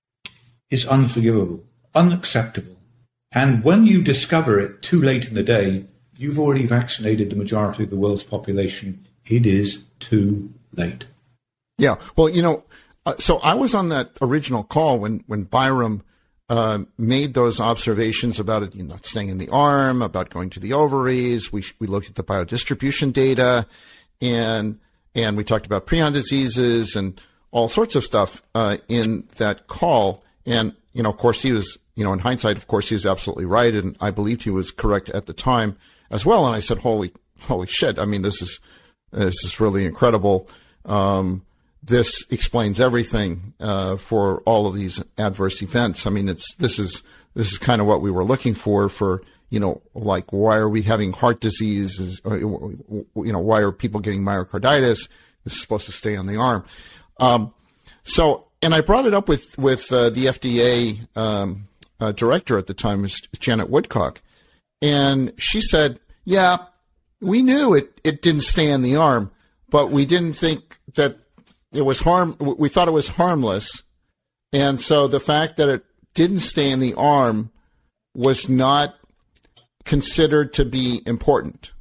is unforgivable, unacceptable. And when you discover it too late in the day, you've already vaccinated the majority of the world's population. It is too late. Yeah. Well, you know, uh, so I was on that original call when, when Byram uh, made those observations about it, you know, staying in the arm, about going to the ovaries. We, we looked at the biodistribution data and, and we talked about prion diseases and all sorts of stuff, uh, in that call. And, you know, of course he was, you know, in hindsight, of course he was absolutely right. And I believed he was correct at the time as well. And I said, holy, holy shit. I mean, this is, this is really incredible. Um, this explains everything, uh, for all of these adverse events. I mean, it's, this is, this is kind of what we were looking for, for, you know, like, why are we having heart disease? Is, you know, why are people getting myocarditis? This is supposed to stay on the arm. Um, so, and I brought it up with, with, uh, the F D A, um, uh, director at the time, was Janet Woodcock. And she said, yeah, we knew it, it didn't stay on the arm, but we didn't think that it was harm. We thought it was harmless. And so the fact that it didn't stay in the arm was not considered to be important.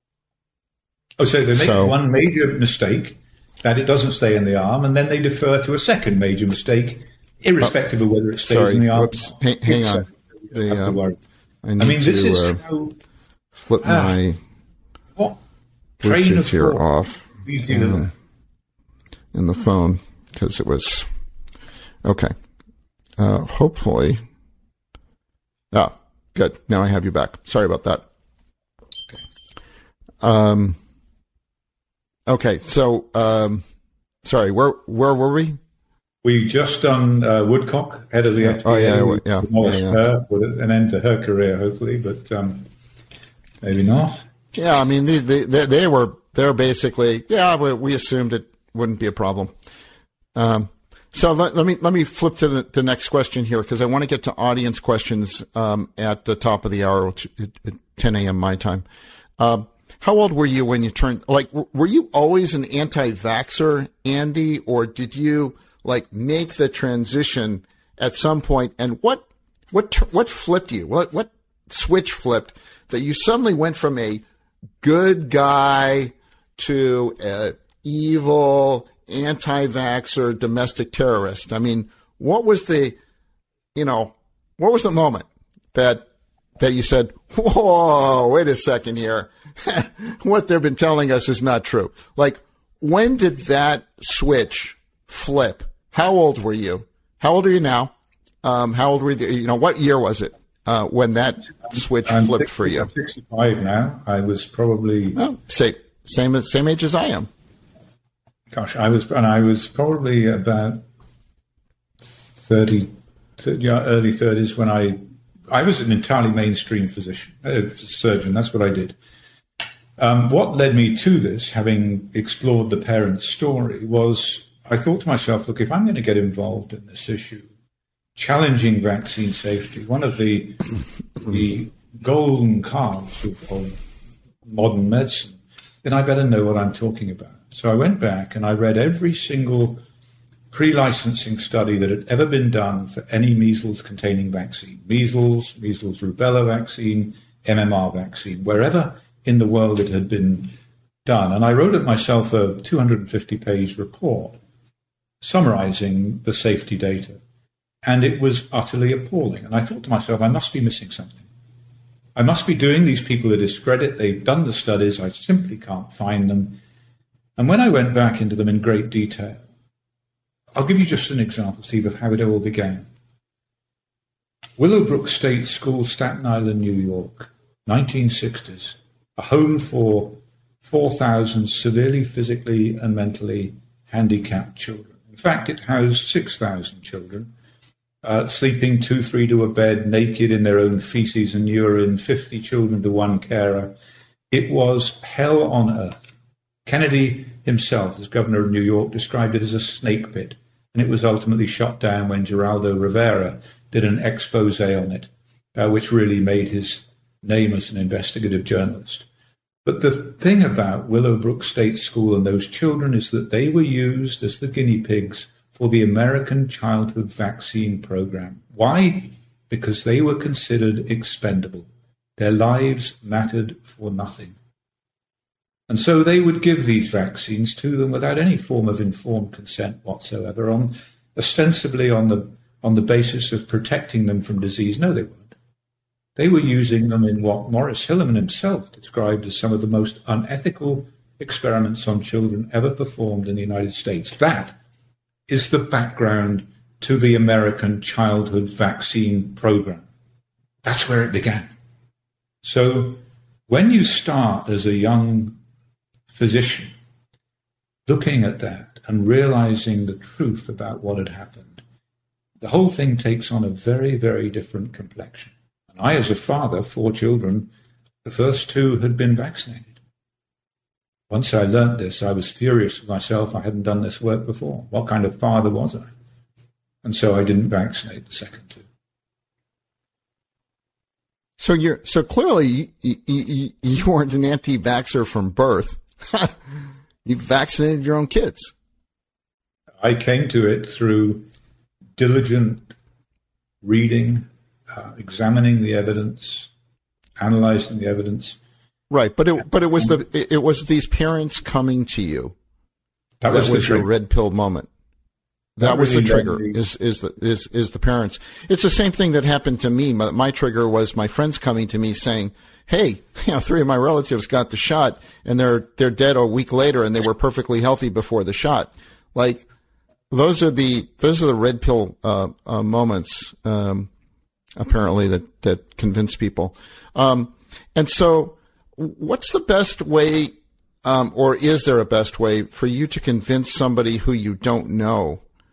Oh, so they make so, one major mistake, that it doesn't stay in the arm, and then they defer to a second major mistake, irrespective uh, of whether it stays sorry, in the arm. Whoops, hang, hang on. The, um, I, need I mean, this to, is uh, how, flip uh, my what train of Bluetooth here thought off um, in the phone, because it was okay. Uh, hopefully, oh, good. Now I have you back. Sorry about that. Um. Okay, so um, sorry. Where where were we? We just done uh, Woodcock, head of the F D A. Oh, yeah, yeah, demolished yeah, yeah. her, with an end to her career, hopefully, but um, maybe not. Yeah, I mean, they, they, they were they're basically, yeah, we, we assumed it wouldn't be a problem. Um, so let, let me let me flip to the, the next question here, because I want to get to audience questions um, at the top of the hour, which is at ten a.m. my time. Uh, how old were you when you turned, like, were you always an anti-vaxxer, Andy, or did you, like, make the transition at some point? And what what what flipped you? What what switch flipped that you suddenly went from a good guy to a evil anti-vaxxer domestic terrorist? I mean, what was the, you know, what was the moment that that you said, whoa, wait a second here. What they've been telling us is not true. Like, when did that switch flip? How old were you? How old are you now? Um, how old were you? You know, what year was it uh, when that switch I'm flipped sixty, for you? I'm sixty-five now. I was probably... Oh, say, same, same age as I am. Gosh, I was, and I was probably about thirty, thirty yeah, early thirties when I, I was an entirely mainstream physician, uh, surgeon. That's what I did. Um, what led me to this, having explored the parents' story, was I thought to myself, look, if I'm going to get involved in this issue, challenging vaccine safety, one of the the golden calves of, of modern medicine, then I better know what I'm talking about. So I went back and I read every single pre-licensing study that had ever been done for any measles-containing vaccine, measles, measles rubella vaccine, M M R vaccine, wherever in the world it had been done. And I wrote it myself a two hundred fifty page report summarizing the safety data. And it was utterly appalling. And I thought to myself, I must be missing something. I must be doing these people a discredit. They've done the studies. I simply can't find them. And when I went back into them in great detail, I'll give you just an example, Steve, of how it all began. Willowbrook State School, Staten Island, New York, nineteen sixties, a home for four thousand severely physically and mentally handicapped children. In fact, it housed six thousand children, uh, sleeping two, three to a bed, naked in their own feces and urine, fifty children to one carer. It was hell on earth. Kennedy himself, as governor of New York, described it as a snake pit, and it was ultimately shut down when Geraldo Rivera did an expose on it, uh, which really made his name as an investigative journalist. But the thing about Willowbrook State School and those children is that they were used as the guinea pigs for the American Childhood Vaccine Program. Why? Because they were considered expendable. Their lives mattered for nothing. And so they would give these vaccines to them without any form of informed consent whatsoever, on ostensibly on the on the basis of protecting them from disease. No, they weren't. They were using them in what Morris Hillerman himself described as some of the most unethical experiments on children ever performed in the United States. That is the background to the American Childhood Vaccine Program. That's where it began. So when you start as a young physician looking at that and realizing the truth about what had happened, the whole thing takes on a very, very different complexion. And I, as a father, four children, the first two had been vaccinated. Once I learnt this, I was furious with myself. I hadn't done this work before. What kind of father was I? And so I didn't vaccinate the second two. So you're so clearly you, you, you weren't an anti-vaxxer from birth. You vaccinated your own kids. I came to it through diligent reading, uh, examining the evidence, analyzing the evidence. Right, but it but it was the it, it was these parents coming to you. That, that was, was your red pill moment. That, that was really the trigger. Is is the is is the parents? It's the same thing that happened to me. My, my trigger was my friends coming to me saying, "Hey, you know, three of my relatives got the shot, and they're they're dead a week later, and they were perfectly healthy before the shot." Like those are the those are the red pill uh, uh, moments. Um, apparently, that that convince people. Um, and so, what's the best way, um, or is there a best way for you to convince somebody who you don't know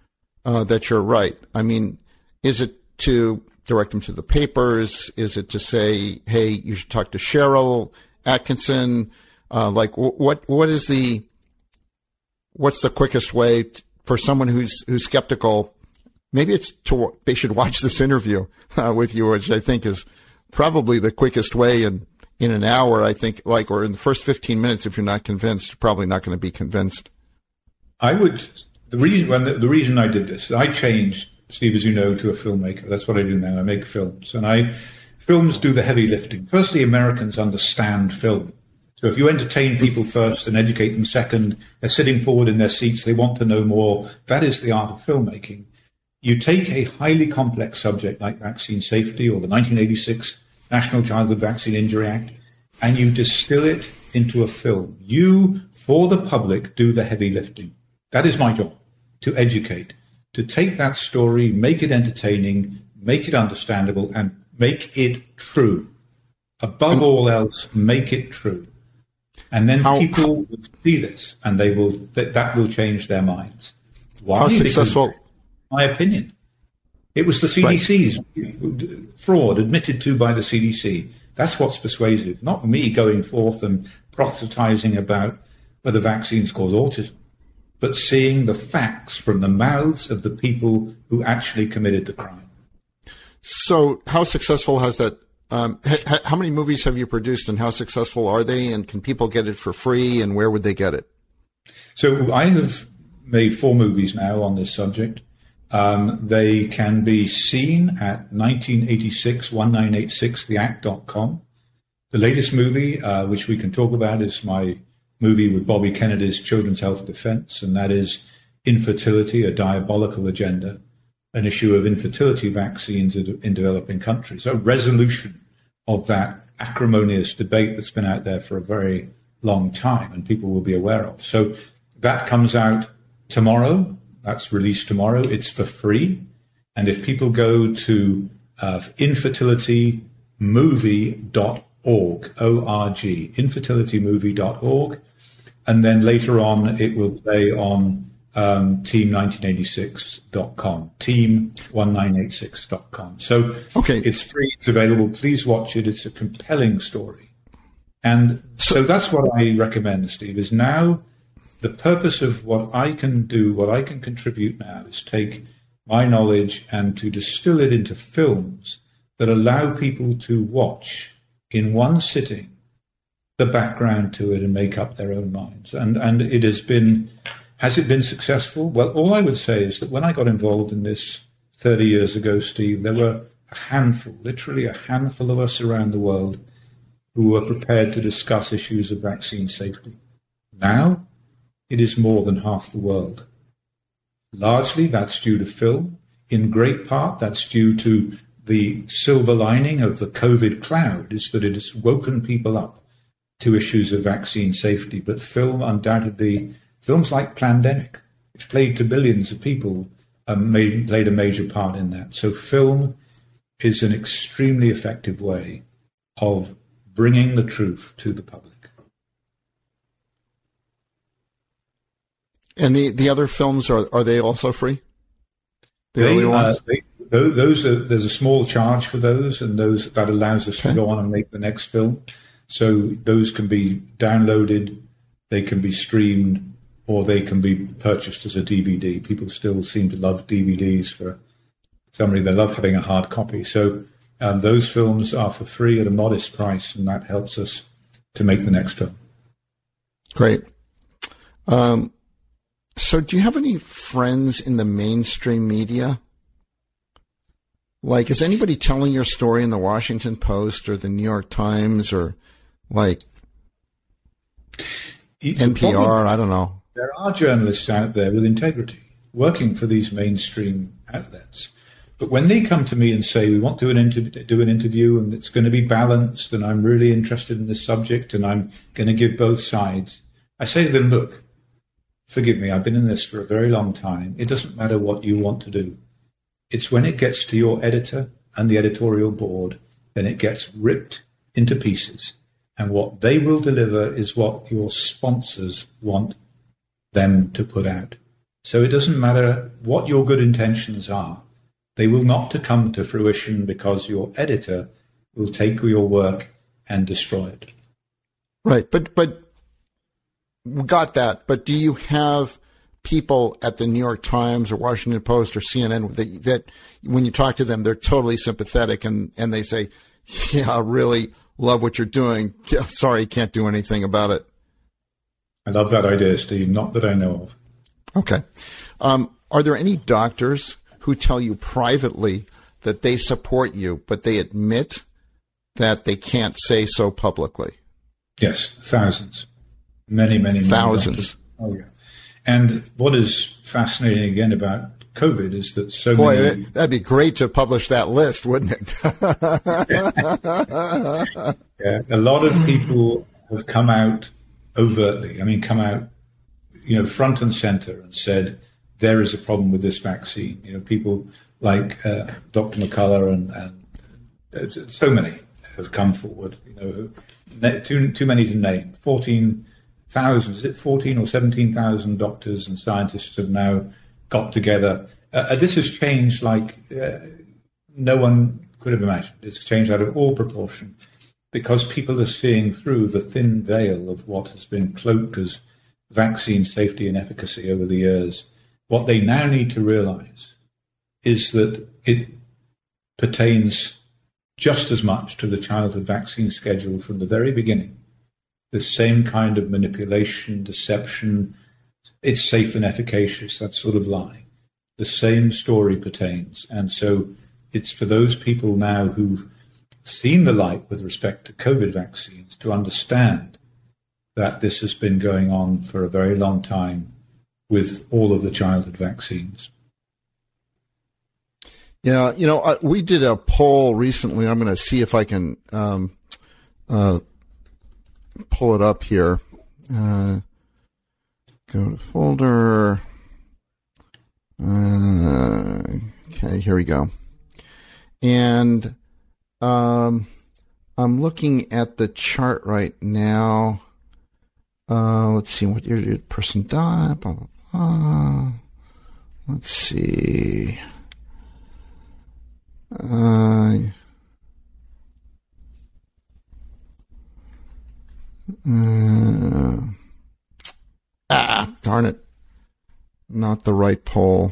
uh, that you're right? I mean, is it to direct them to the papers? Is it to say, hey, you should talk to Cheryl Atkinson? Uh, like, w- what what is the what's the quickest way t- for someone who's who's skeptical? Maybe it's to they should watch this interview uh, with you, which I think is probably the quickest way in in an hour. I think, like, or in the first fifteen minutes, if you're not convinced, you're probably not going to be convinced. I would. The reason when the, the reason I did this, I changed, Steve, as you know, to a filmmaker. That's what I do now. I make films, and I films do the heavy lifting. Firstly, Americans understand film. So if you entertain people first and educate them second, they're sitting forward in their seats, they want to know more. That is the art of filmmaking. You take a highly complex subject like vaccine safety or the nineteen eighty-six National Childhood Vaccine Injury Act, and you distill it into a film. You, for the public, do the heavy lifting. That is my job, to educate, to take that story, make it entertaining, make it understandable, and make it true. Above all else, make it true. And then how, people will see this, and they will that, that will change their minds. Why? How successful? Because, my opinion. It was the C D C's right. fraud admitted to by the C D C. That's what's persuasive, not me going forth and proselytizing about whether vaccines cause autism, but seeing the facts from the mouths of the people who actually committed the crime. So how successful has that? Um, ha, how many movies have you produced, and how successful are they? And can people get it for free, and where would they get it? So I have made four movies now on this subject. Um, they can be seen at nineteen eighty-six nineteen eighty-six the act dot com. The latest movie, uh, which we can talk about, is my movie with Bobby Kennedy's Children's Health Defense, and that is Infertility, a Diabolical Agenda, an issue of infertility vaccines in developing countries, a resolution of that acrimonious debate that's been out there for a very long time and people will be aware of. So that comes out tomorrow. That's released tomorrow. It's for free. And if people go to uh, infertility movie dot org, O R G, infertility movie dot org, and then later on it will play on um, team nineteen eighty-six dot com, team nineteen eighty-six dot com. So okay. It's free, it's available. Please watch it. It's a compelling story. And so that's what I recommend, Steve, is now the purpose of what I can do, what I can contribute now is take my knowledge and to distill it into films that allow people to watch in one sitting the background to it and make up their own minds. And and it has been, has it been successful? Well, all I would say is that when I got involved in this thirty years ago, Steve, there were a handful, literally a handful of us around the world who were prepared to discuss issues of vaccine safety. Now, it is more than half the world. Largely, that's due to film. In great part, that's due to the silver lining of the COVID cloud, is that it has woken people up to issues of vaccine safety. But film, undoubtedly, films like Plandemic, which played to billions of people, um, made, played a major part in that. So film is an extremely effective way of bringing the truth to the public. And the, the other films, are are they also free? The they, earlier ones? Uh, they, those are, there's a small charge for those, and those that allows us okay. to go on and make the next film. So those can be downloaded, they can be streamed, or they can be purchased as a D V D. People still seem to love D V Ds for some reason. They love having a hard copy. So um, those films are for free at a modest price, and that helps us to make the next film. Great. Um, so do you have any friends in the mainstream media? Like, is anybody telling your story in the Washington Post or the New York Times or, like, N P R? I don't know. There are journalists out there with integrity working for these mainstream outlets. But when they come to me and say, we want to do an, inter- do an interview and it's going to be balanced and I'm really interested in this subject and I'm going to give both sides, I say to them, look, forgive me, I've been in this for a very long time. It doesn't matter what you want to do. It's when it gets to your editor and the editorial board, then it gets ripped into pieces. And what they will deliver is what your sponsors want them to put out. So it doesn't matter what your good intentions are. They will not to come to fruition because your editor will take your work and destroy it. Right. But, but we got that. But do you have people at the New York Times or Washington Post or C N N that, that when you talk to them, they're totally sympathetic and, and they say, yeah, I really love what you're doing. Yeah, sorry, can't do anything about it. I love that idea, Steve. Not that I know of. Okay. Um, are there any doctors who tell you privately that they support you, but they admit that they can't say so publicly? Yes, thousands. Many, many, many thousands. Oh, yeah. And what is fascinating again about COVID is that so Boy, many... Boy, that'd be great to publish that list, wouldn't it? Yeah, a lot of people have come out overtly, I mean, come out, you know, front and center and said, there is a problem with this vaccine. You know, people like uh, Doctor McCullough and, and so many have come forward, you know, too, too many to name. fourteen thousand, is it fourteen or seventeen thousand doctors and scientists have now got together. Uh, this has changed like uh, no one could have imagined. It's changed out of all proportion because people are seeing through the thin veil of what has been cloaked as vaccine safety and efficacy over the years. What they now need to realize is that it pertains just as much to the childhood vaccine schedule from the very beginning. The same kind of manipulation, deception, it's safe and efficacious, that sort of lie. The same story pertains. And so it's for those people now who've seen the light with respect to COVID vaccines to understand that this has been going on for a very long time with all of the childhood vaccines. Yeah, you know, uh, we did a poll recently. I'm going to see if I can um, uh, pull it up here. Uh, go to folder. Uh, okay, here we go. And um, I'm looking at the chart right now. Uh, let's see, what year did person die? Blah, blah, blah. Let's see. Uh, uh, ah, darn it. Not the right poll.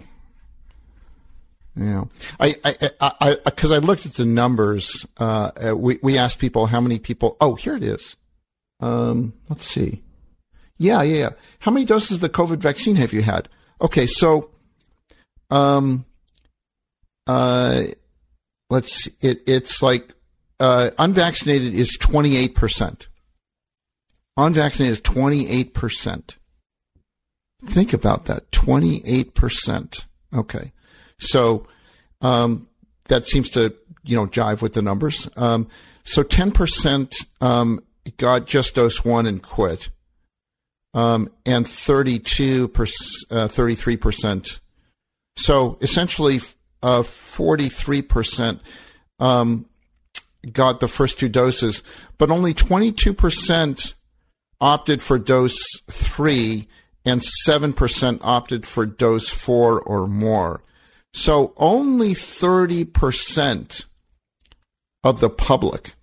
Yeah. I, I, I, I, because I looked at the numbers, uh, we, we asked people how many people, oh, here it is. Um, let's see. Yeah, yeah, yeah. How many doses of the COVID vaccine have you had? Okay, so, um, uh, let's, it, it's like, uh, unvaccinated is twenty-eight percent. Unvaccinated is twenty-eight percent. Think about that. twenty-eight percent. Okay. So, um, that seems to, you know, jive with the numbers. Um, so ten percent, um, got just dose one and quit. Um, and thirty-two percent, uh, thirty-three percent. So essentially, uh, forty-three percent, um, got the first two doses, but only twenty-two percent opted for dose three and seven percent opted for dose four or more. So only thirty percent of the public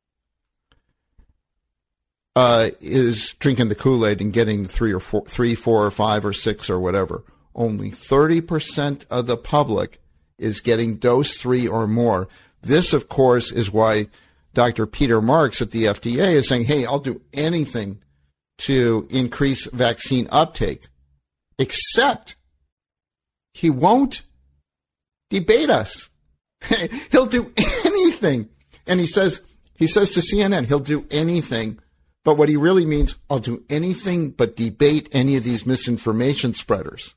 uh, is drinking the Kool-Aid and getting three or four, three, four or five or six or whatever. Only thirty percent of the public is getting dose three or more. This, of course, is why Doctor Peter Marks at the F D A is saying, hey, I'll do anything to increase vaccine uptake, except he won't debate us. He'll do anything. And he says, he says to C N N, he'll do anything. But what he really means, I'll do anything but debate any of these misinformation spreaders.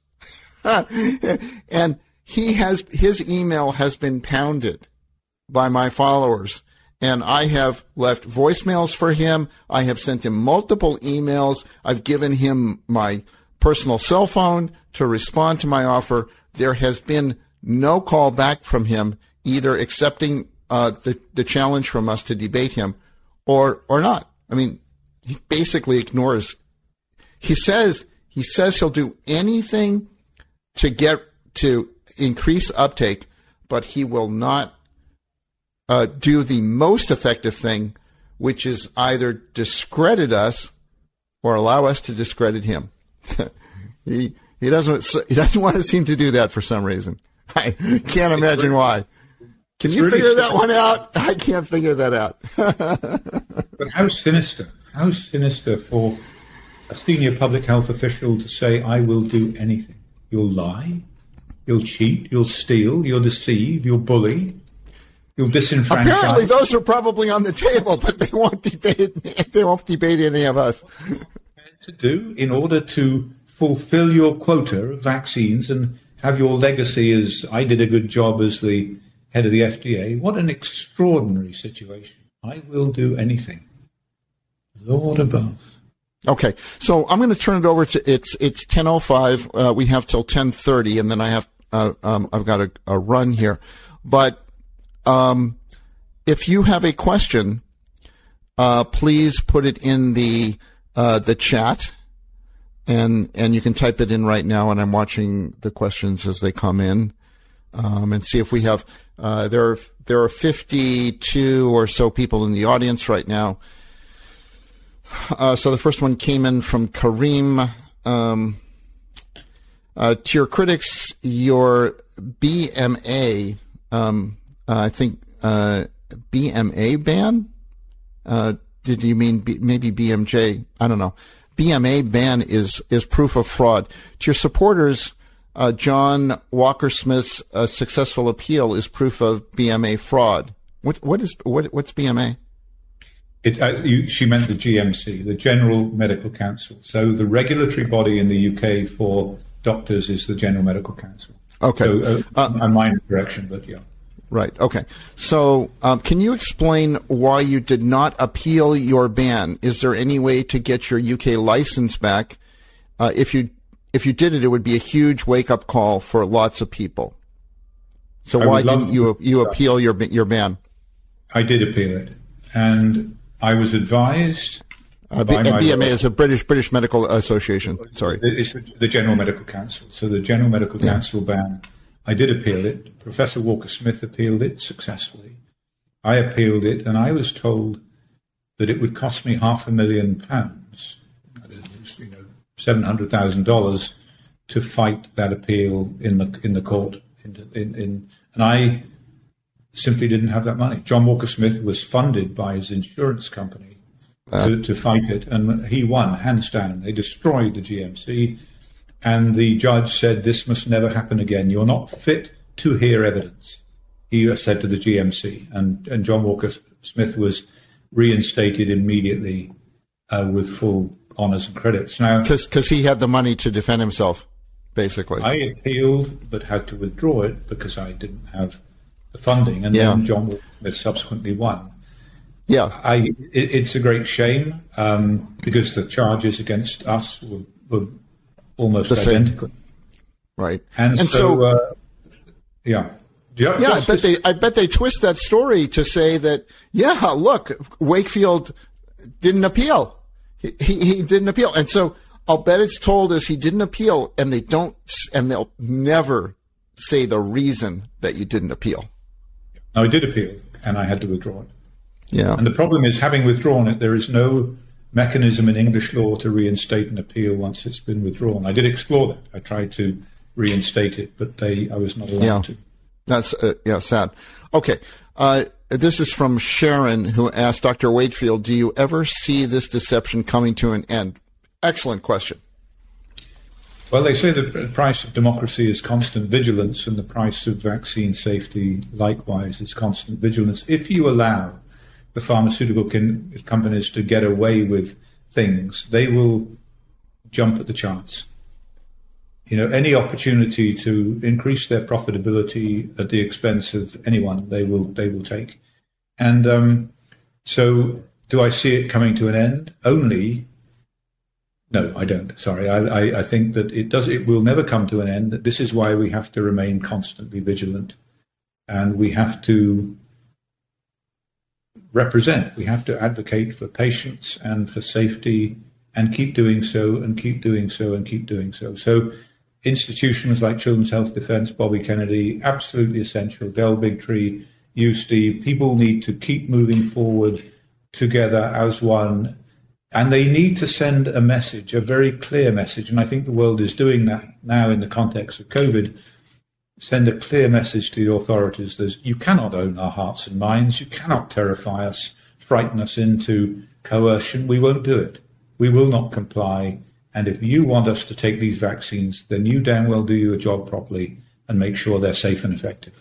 And he has, his email has been pounded by my followers. And I have left voicemails for him. I have sent him multiple emails. I've given him my personal cell phone to respond to my offer. There has been no call back from him, either accepting uh, the, the challenge from us to debate him or or not. I mean, he basically ignores. He says he says he'll do anything to get to increase uptake, but he will not uh, do the most effective thing, which is either discredit us or allow us to discredit him. he he doesn't he doesn't want to seem to do that for some reason. I can't imagine why. Can you figure that one out? I can't figure that out. But how sinister, how sinister for a senior public health official to say, I will do anything. You'll lie, you'll cheat, you'll steal, you'll deceive, you'll bully, you'll disenfranchise. Apparently those are probably on the table, but they won't debate, they won't debate any of us. To do in order to fulfill your quota of vaccines and have your legacy as I did a good job as the head of the F D A. What an extraordinary situation. I will do anything. Lord above. Okay, so I'm going to turn it over to it's it's ten oh five. Uh, we have till ten thirty, and then I have uh, um, I've got a, a run here. But um, if you have a question, uh, please put it in the uh, the chat, and and you can type it in right now. And I'm watching the questions as they come in, um, and see if we have. Uh, there are there are fifty-two or so people in the audience right now. Uh, so the first one came in from Kareem. Um, uh, to your critics, your B M A, um, uh, I think uh, B M A ban? Uh, did you mean B- maybe B M J? I don't know. B M A ban is, is proof of fraud. To your supporters, uh, John Walker Smith's uh, successful appeal is proof of B M A fraud. What what is what what's B M A? It, uh, you, she meant the G M C, the General Medical Council. So the regulatory body in the U K for doctors is the General Medical Council. Okay. So uh, uh, a minor correction, but yeah. Right. Okay. So um, can you explain why you did not appeal your ban? Is there any way to get your U K license back? Uh, if you if you did it, it would be a huge wake up call for lots of people. So I why didn't you you that. appeal your your ban? I did appeal it, and I was advised. Uh, B- and B M A is a British British Medical Association. Sorry, it's the General Medical Council. So the General Medical yeah. Council ban. I did appeal it. Professor Walker Smith appealed it successfully. I appealed it, and I was told that it would cost me half a million pounds, you know, seven hundred thousand dollars, to fight that appeal in the in the court. In, in, in, and I simply didn't have that money. John Walker Smith was funded by his insurance company uh. to, to fight it, and he won, hands down. They destroyed the G M C, and the judge said, this must never happen again. You're not fit to hear evidence, he said to the G M C. And, and John Walker Smith was reinstated immediately uh, with full honours and credits. Now, because he had the money to defend himself, basically. I appealed, but had to withdraw it because I didn't have the funding, and yeah. then John Walker Smith subsequently won. Yeah, I, it, it's a great shame um, because the charges against us were, were almost the identical. Same. Right, and, and so, so uh, yeah, yeah. I bet they, I bet they twist that story to say that, yeah, look, Wakefield didn't appeal. He, he, he didn't appeal, and so I'll bet it's told as he didn't appeal, and they don't, and they'll never say the reason that you didn't appeal. I did appeal, and I had to withdraw it. Yeah. And the problem is, having withdrawn it, there is no mechanism in English law to reinstate an appeal once it's been withdrawn. I did explore that. I tried to reinstate it, but they, I was not allowed yeah. to. That's uh, yeah, sad. Okay. Uh, this is from Sharon, who asked, Doctor Wakefield, do you ever see this deception coming to an end? Excellent question. Well, they say the price of democracy is constant vigilance, and the price of vaccine safety, likewise, is constant vigilance. If you allow the pharmaceutical can, companies to get away with things, they will jump at the chance. You know, any opportunity to increase their profitability at the expense of anyone, they will they will take. And um, so, do I see it coming to an end? Only. No, I don't. Sorry, I, I, I think that it does. It will never come to an end. This is why we have to remain constantly vigilant, and we have to represent. We have to advocate for patients and for safety, and keep doing so, and keep doing so, and keep doing so. So, institutions like Children's Health Defense, Bobby Kennedy, absolutely essential. Del Bigtree, you, Steve, people need to keep moving forward together as one. And they need to send a message, a very clear message. And I think the world is doing that now in the context of COVID. Send a clear message to the authorities that you cannot own our hearts and minds. You cannot terrify us, frighten us into coercion. We won't do it. We will not comply. And if you want us to take these vaccines, then you damn well do your job properly and make sure they're safe and effective.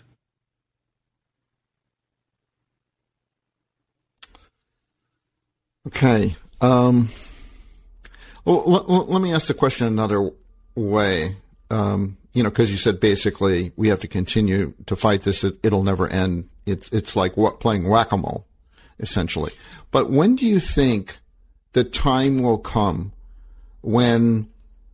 Okay. Um, well, l- l- let me ask the question another way. Um, you know, because you said basically we have to continue to fight this. It, it'll never end. It's it's like what, playing whack-a-mole, essentially. But when do you think the time will come when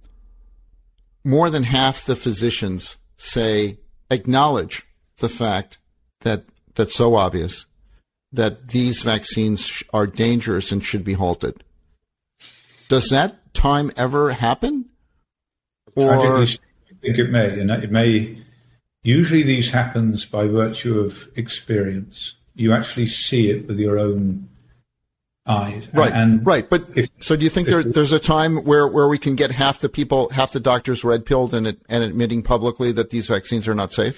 more than half the physicians say, acknowledge the fact that that's so obvious, that these vaccines are dangerous and should be halted? Does that time ever happen? Or I think it may, and it may. Usually, these happens by virtue of experience. You actually see it with your own eyes, right? And right. But if, so, do you think there, there's a time where, where we can get half the people, half the doctors, red pilled and and admitting publicly that these vaccines are not safe?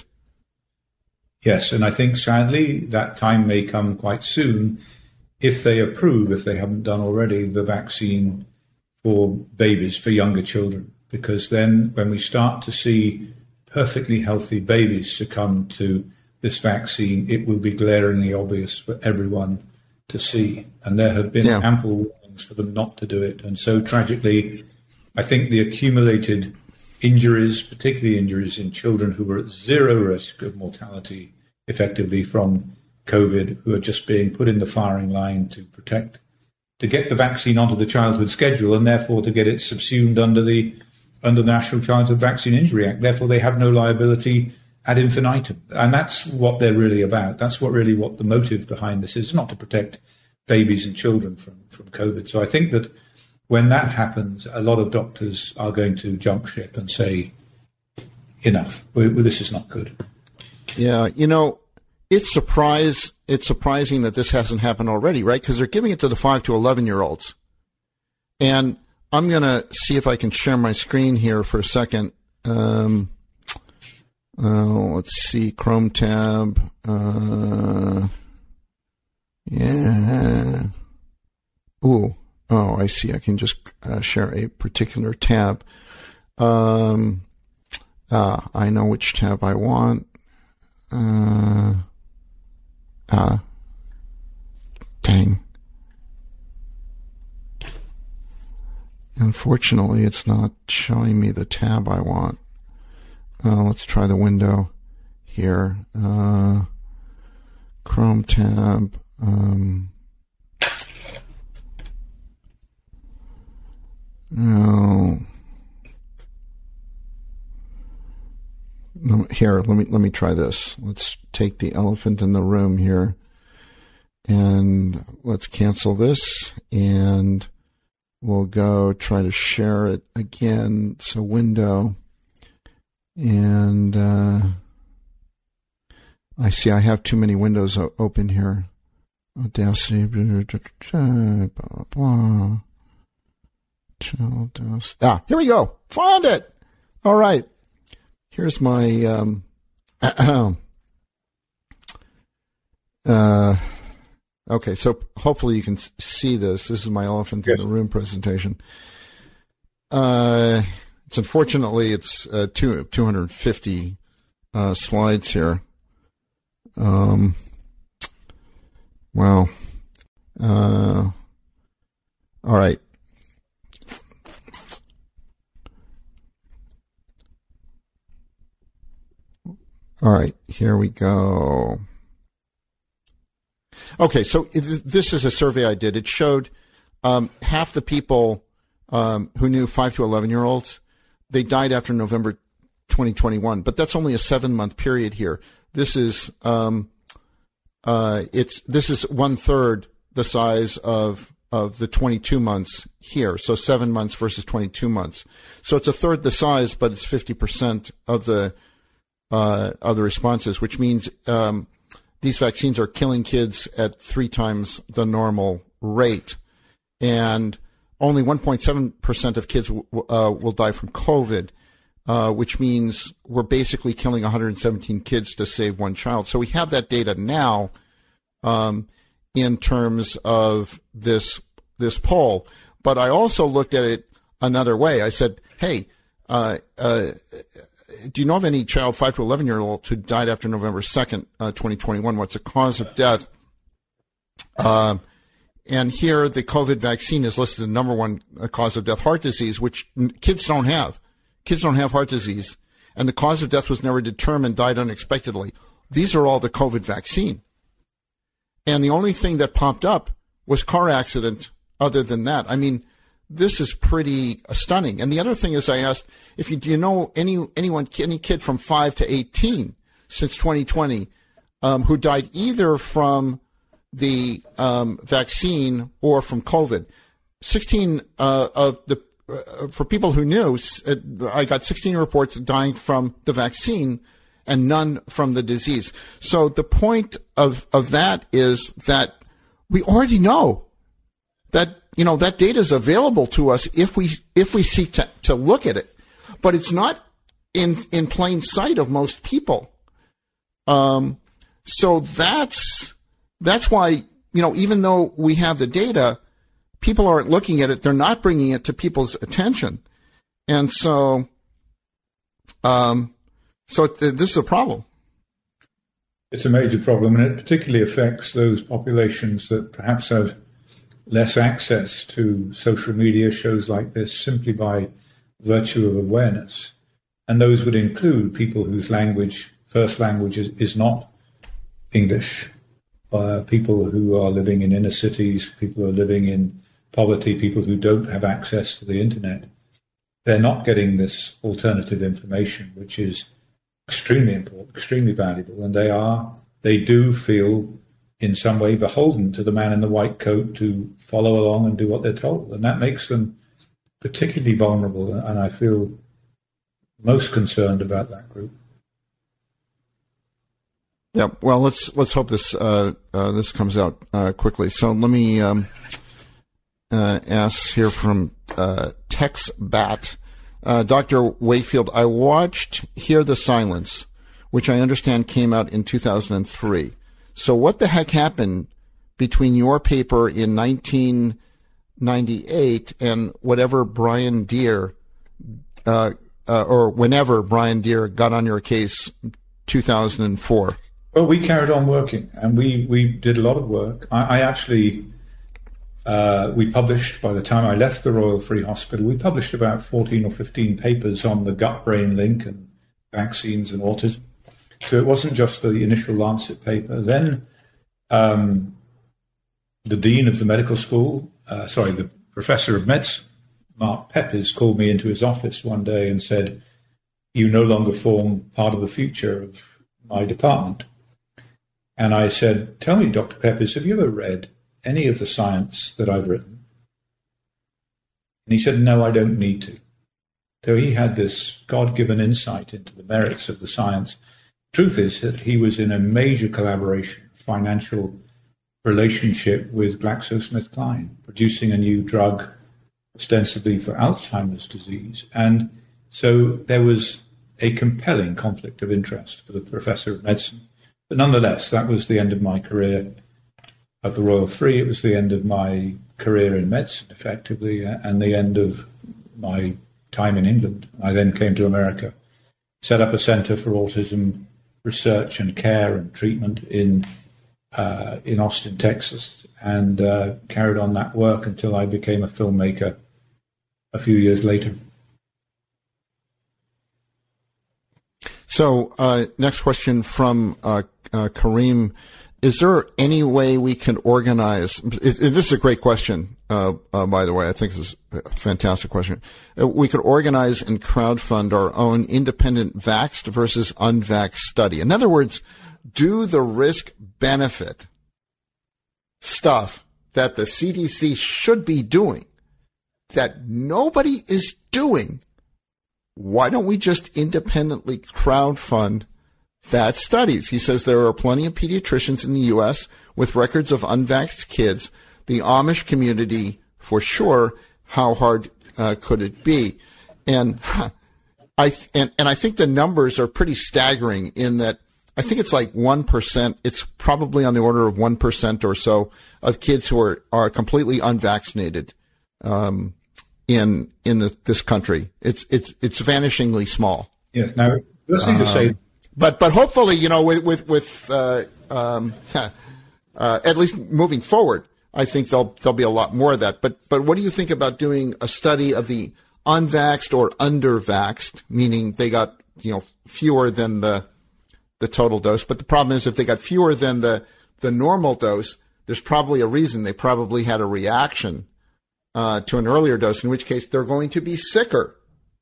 Yes, and I think sadly that time may come quite soon if they approve, if they haven't done already, the vaccine for babies, for younger children. Because then when we start to see perfectly healthy babies succumb to this vaccine, it will be glaringly obvious for everyone to see. And there have been yeah. ample warnings for them not to do it. And so tragically, I think the accumulated injuries, particularly injuries in children who were at zero risk of mortality effectively from COVID, who are just being put in the firing line to protect, to get the vaccine onto the childhood schedule and therefore to get it subsumed under the under the National Childhood Vaccine Injury Act. Therefore, they have no liability ad infinitum. And that's what they're really about. That's what really what the motive behind this is, not to protect babies and children from, from COVID. So I think that when that happens, a lot of doctors are going to jump ship and say, enough, we, we, this is not good. Yeah, you know, it's surprise. It's surprising that this hasn't happened already, right? Because they're giving it to the five to eleven-year-olds. And I'm going to see if I can share my screen here for a second. Um, uh, let's see, Chrome tab. Uh, yeah. Ooh. Oh, I see. I can just uh, share a particular tab. Um, uh, I know which tab I want. Uh, uh, dang. Unfortunately, it's not showing me the tab I want. Uh, let's try the window here. Uh, Chrome tab. Um, no. Here, let me let me try this. Let's take the elephant in the room here, and let's cancel this, and we'll go try to share it again. So window, and uh, I see I have too many windows open here. Audacity, blah, blah, blah. Ah, here we go. Found it. All right. Here's my um, uh, okay. So hopefully you can see this. This is my elephant yes. in the room presentation. Uh, it's unfortunately it's uh, two two hundred fifty uh, slides here. Um, wow. Uh, all right. All right, here we go. Okay, so this is a survey I did. It showed um, half the people um, who knew five to eleven-year-olds, they died after November twenty twenty-one. But that's only a seven-month period here. This is um, uh, it's this is one-third the size of of the twenty-two months here. So seven months versus twenty-two months. So it's a third the size, but it's fifty percent of the uh, of the responses, which means um, these vaccines are killing kids at three times the normal rate. And only one point seven percent of kids w- uh, will die from COVID, uh, which means we're basically killing one hundred seventeen kids to save one child. So we have that data now um, in terms of this this poll. But I also looked at it another way. I said, hey, uh, uh, do you know of any child five to eleven-year-old who died after November second, uh, twenty twenty-one? What's the cause of death? Uh, and here the COVID vaccine is listed as the number one cause of death, heart disease, which kids don't have. Kids don't have heart disease. And the cause of death was never determined, died unexpectedly. These are all the COVID vaccine. And the only thing that popped up was car accident other than that. I mean, this is pretty stunning. And the other thing is I asked, if you, do you know any, anyone, any kid from five to eighteen since twenty twenty, um, who died either from the, um, vaccine or from COVID? sixteen, uh, of the, uh, for people who knew, I got sixteen reports dying from the vaccine and none from the disease. So the point of, of that is that we already know that, you know, that data is available to us if we, if we seek to, to look at it, but it's not in, in plain sight of most people. Um, so that's, that's why, you know, even though we have the data, people aren't looking at it. They're not bringing it to people's attention. And so, um, so it, this is a problem. It's a major problem, and it particularly affects those populations that perhaps have less access to social media shows like this simply by virtue of awareness. And those would include people whose language, first language is, is not English, uh, people who are living in inner cities, people who are living in poverty, people who don't have access to the internet. They're not getting this alternative information, which is extremely important, extremely valuable, and they are, they do feel in some way beholden to the man in the white coat to follow along and do what they're told. And that makes them particularly vulnerable, and I feel most concerned about that group. Yeah, well, let's let's hope this uh, uh, this comes out uh, quickly. So let me um, uh, ask here from uh, TexBat. Uh, Doctor Wakefield, I watched Hear the Silence, which I understand came out in two thousand three. So what the heck happened between your paper in nineteen ninety-eight and whatever Brian Deer, uh, uh, or whenever Brian Deer got on your case, two thousand four? Well, we carried on working, and we, we did a lot of work. I, I actually, uh, we published, by the time I left the Royal Free Hospital, we published about fourteen or fifteen papers on the gut-brain link and vaccines and autism. So it wasn't just the initial Lancet paper. Then um, the dean of the medical school, uh, sorry, the professor of medicine, Mark Pepys, called me into his office one day and said, "You no longer form part of the future of my department." And I said, "Tell me, Doctor Pepys, have you ever read any of the science that I've written?" And he said, "No, I don't need to." So he had this God-given insight into the merits of the science. Truth is that he was in a major collaboration, financial relationship with GlaxoSmithKline, producing a new drug ostensibly for Alzheimer's disease. And so there was a compelling conflict of interest for the professor of medicine. But nonetheless, that was the end of my career at the Royal Free. It was the end of my career in medicine, effectively, and the end of my time in England. I then came to America, set up a Center for Autism Research and Care and Treatment in uh, in Austin, Texas, and uh, carried on that work until I became a filmmaker a few years later. So, uh, next question from uh, uh, Kareem. Is there any way we can organize, it, it, this is a great question, uh, uh, by the way, I think this is a fantastic question. Uh, we could organize and crowdfund our own independent vaxxed versus unvaxxed study. In other words, do the risk-benefit stuff that the C D C should be doing that nobody is doing, why don't we just independently crowdfund that studies? He says there are plenty of pediatricians in the U S with records of unvaxxed kids. The Amish community, for sure, how hard uh, could it be? And I and, and I think the numbers are pretty staggering in that I think it's like one percent. It's probably on the order of one percent or so of kids who are, are completely unvaccinated um, in in the, this country. It's it's it's vanishingly small. Yes. Now, let's need to say, um, but but hopefully, you know, with with, with uh, um, uh, at least moving forward, I think there'll there'll be a lot more of that. But but what do you think about doing a study of the unvaxxed or undervaxxed, meaning they got, you know, fewer than the the total dose? But the problem is if they got fewer than the the normal dose, there's probably a reason. They probably had a reaction uh, to an earlier dose, in which case they're going to be sicker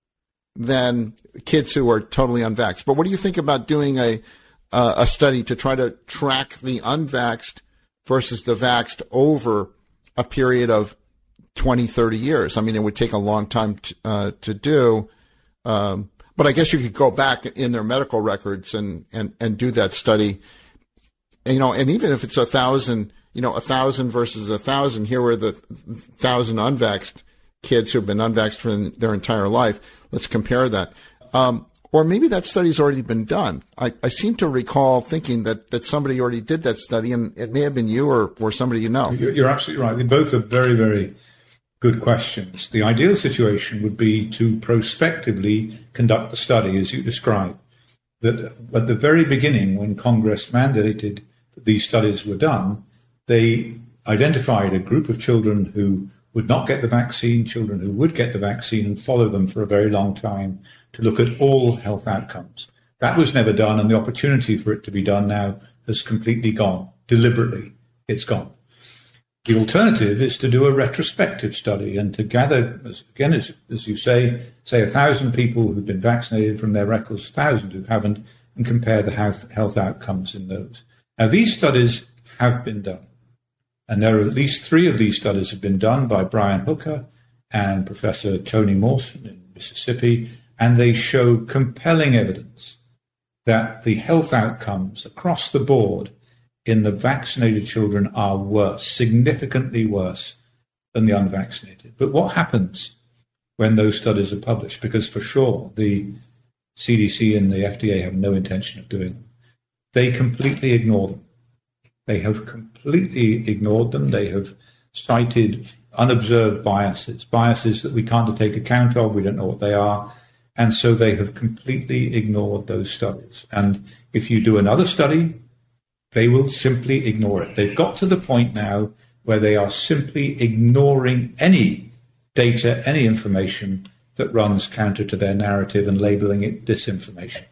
than kids who are totally unvaxxed. But what do you think about doing a uh, a study to try to track the unvaxxed versus the vaxxed over a period of twenty, thirty years? I mean, it would take a long time to, uh, to do, um, but I guess you could go back in their medical records and, and, and do that study. And, you know, and even if it's a thousand, you know, a thousand versus a thousand, here were the thousand unvaxxed kids who've been unvaxxed for their entire life. Let's compare that. Um, or maybe that study's already been done. I, I seem to recall thinking that, that somebody already did that study, and it may have been you or, or somebody you know. You're absolutely right. They both are very, very good questions. The ideal situation would be to prospectively conduct the study, as you described. That at the very beginning, when Congress mandated that these studies were done, they identified a group of children who would not get the vaccine, children who would get the vaccine, and follow them for a very long time to look at all health outcomes. That was never done, and the opportunity for it to be done now has completely gone. Deliberately, it's gone. The alternative is to do a retrospective study and to gather, as, again, as, as you say, say a thousand people who've been vaccinated from their records, a thousand who haven't, and compare the health, health outcomes in those. Now, these studies have been done. And there are at least three of these studies have been done by Brian Hooker and Professor Tony Mawson in Mississippi, and they show compelling evidence that the health outcomes across the board in the vaccinated children are worse, significantly worse than the unvaccinated. But what happens when those studies are published? Because for sure, the C D C and the F D A have no intention of doing them. They completely ignore them. They have completely ignored them. They have cited unobserved biases, biases that we can't take account of. We don't know what they are. And so they have completely ignored those studies. And if you do another study, they will simply ignore it. They've got to the point now where they are simply ignoring any data, any information that runs counter to their narrative and labeling it disinformation.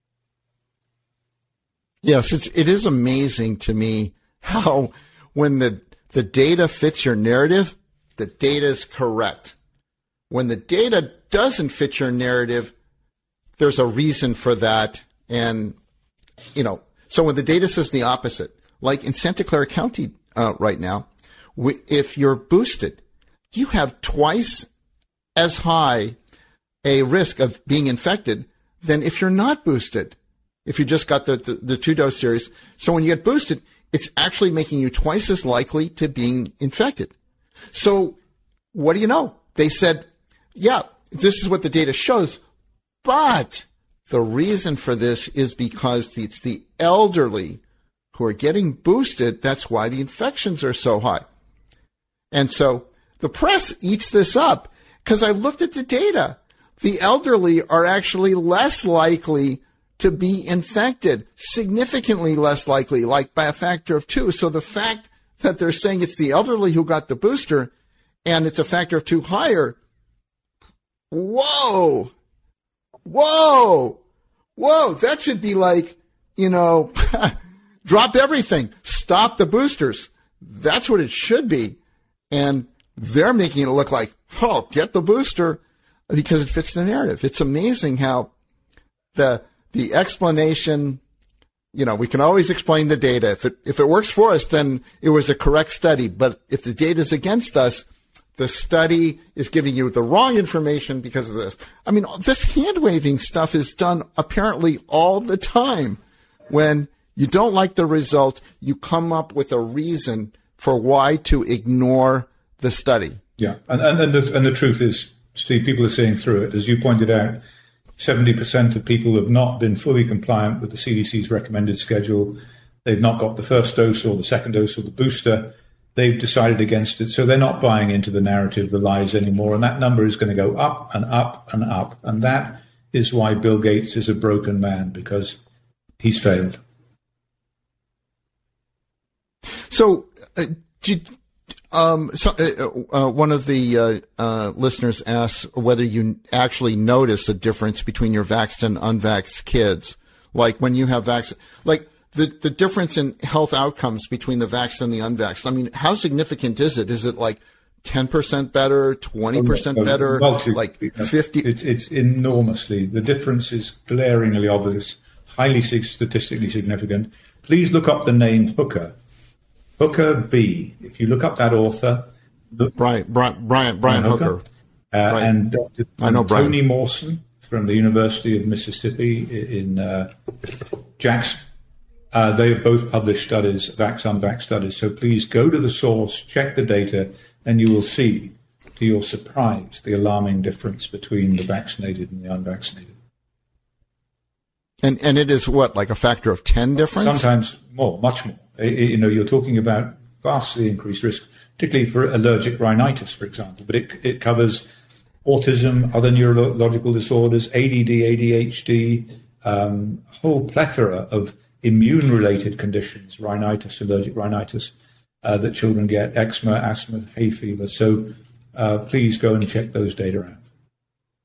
Yes, it's, it is amazing to me how when the, the data fits your narrative, the data is correct. When the data doesn't fit your narrative, there's a reason for that. And, you know, so when the data says the opposite, like in Santa Clara County uh, right now, we, if you're boosted, you have twice as high a risk of being infected than if you're not boosted. If you just got the, the, the two-dose series. So when you get boosted, it's actually making you twice as likely to being infected. So what do you know? They said, yeah, this is what the data shows, but the reason for this is because it's the elderly who are getting boosted. That's why the infections are so high. And so the press eats this up because I looked at the data. The elderly are actually less likely to be infected, significantly less likely, like by a factor of two. So the fact that they're saying it's the elderly who got the booster and it's a factor of two higher, whoa, whoa, whoa, that should be like, you know, drop everything, stop the boosters. That's what it should be. And they're making it look like, oh, get the booster because it fits the narrative. It's amazing how the The explanation you know, we can always explain the data. If it, if it works for us, then it was a correct study. But if the data is against us, the study is giving you the wrong information because of this. I mean, this hand-waving stuff is done apparently all the time. When you don't like the result, you come up with a reason for why to ignore the study. Yeah, and and, and, the, and the truth is, Steve, people are seeing through it. As you pointed out, seventy percent of people have not been fully compliant with the C D C's recommended schedule. They've not got the first dose or the second dose or the booster. They've decided against it, so they're not buying into the narrative, the lies anymore, and that number is going to go up and up and up. And that is why Bill Gates is a broken man, because he's failed. So, uh, did, um, so uh, uh, one of the uh, uh, listeners asks whether you actually notice a difference between your vaxxed and unvaxxed kids, like when you have vaccine, like. The, the difference in health outcomes between the vaxxed and the unvaxxed, I mean, how significant is it? Is it like ten percent better, twenty percent better, Multi- like fifty? It's, it's enormously. The difference is glaringly obvious, highly statistically significant. Please look up the name Hooker. Hooker B. If you look up that author. Look, Brian, Brian, Brian, Brian Hooker. Hooker. Uh, right. And Doctor I know Tony Brian. Mawson from the University of Mississippi in uh, Jackson. Uh, they have both published studies, vax, unvax studies. So please go to the source, check the data, and you will see, to your surprise, the alarming difference between the vaccinated and the unvaccinated. And and it is what, like a factor of ten difference? Sometimes more, much more. You know, you're talking about vastly increased risk, particularly for allergic rhinitis, for example. But it it covers autism, other neurological disorders, A D D, A D H D, um, a whole plethora of immune-related conditions, rhinitis, allergic rhinitis, uh, that children get, eczema, asthma, hay fever. So uh, please go and check those data out.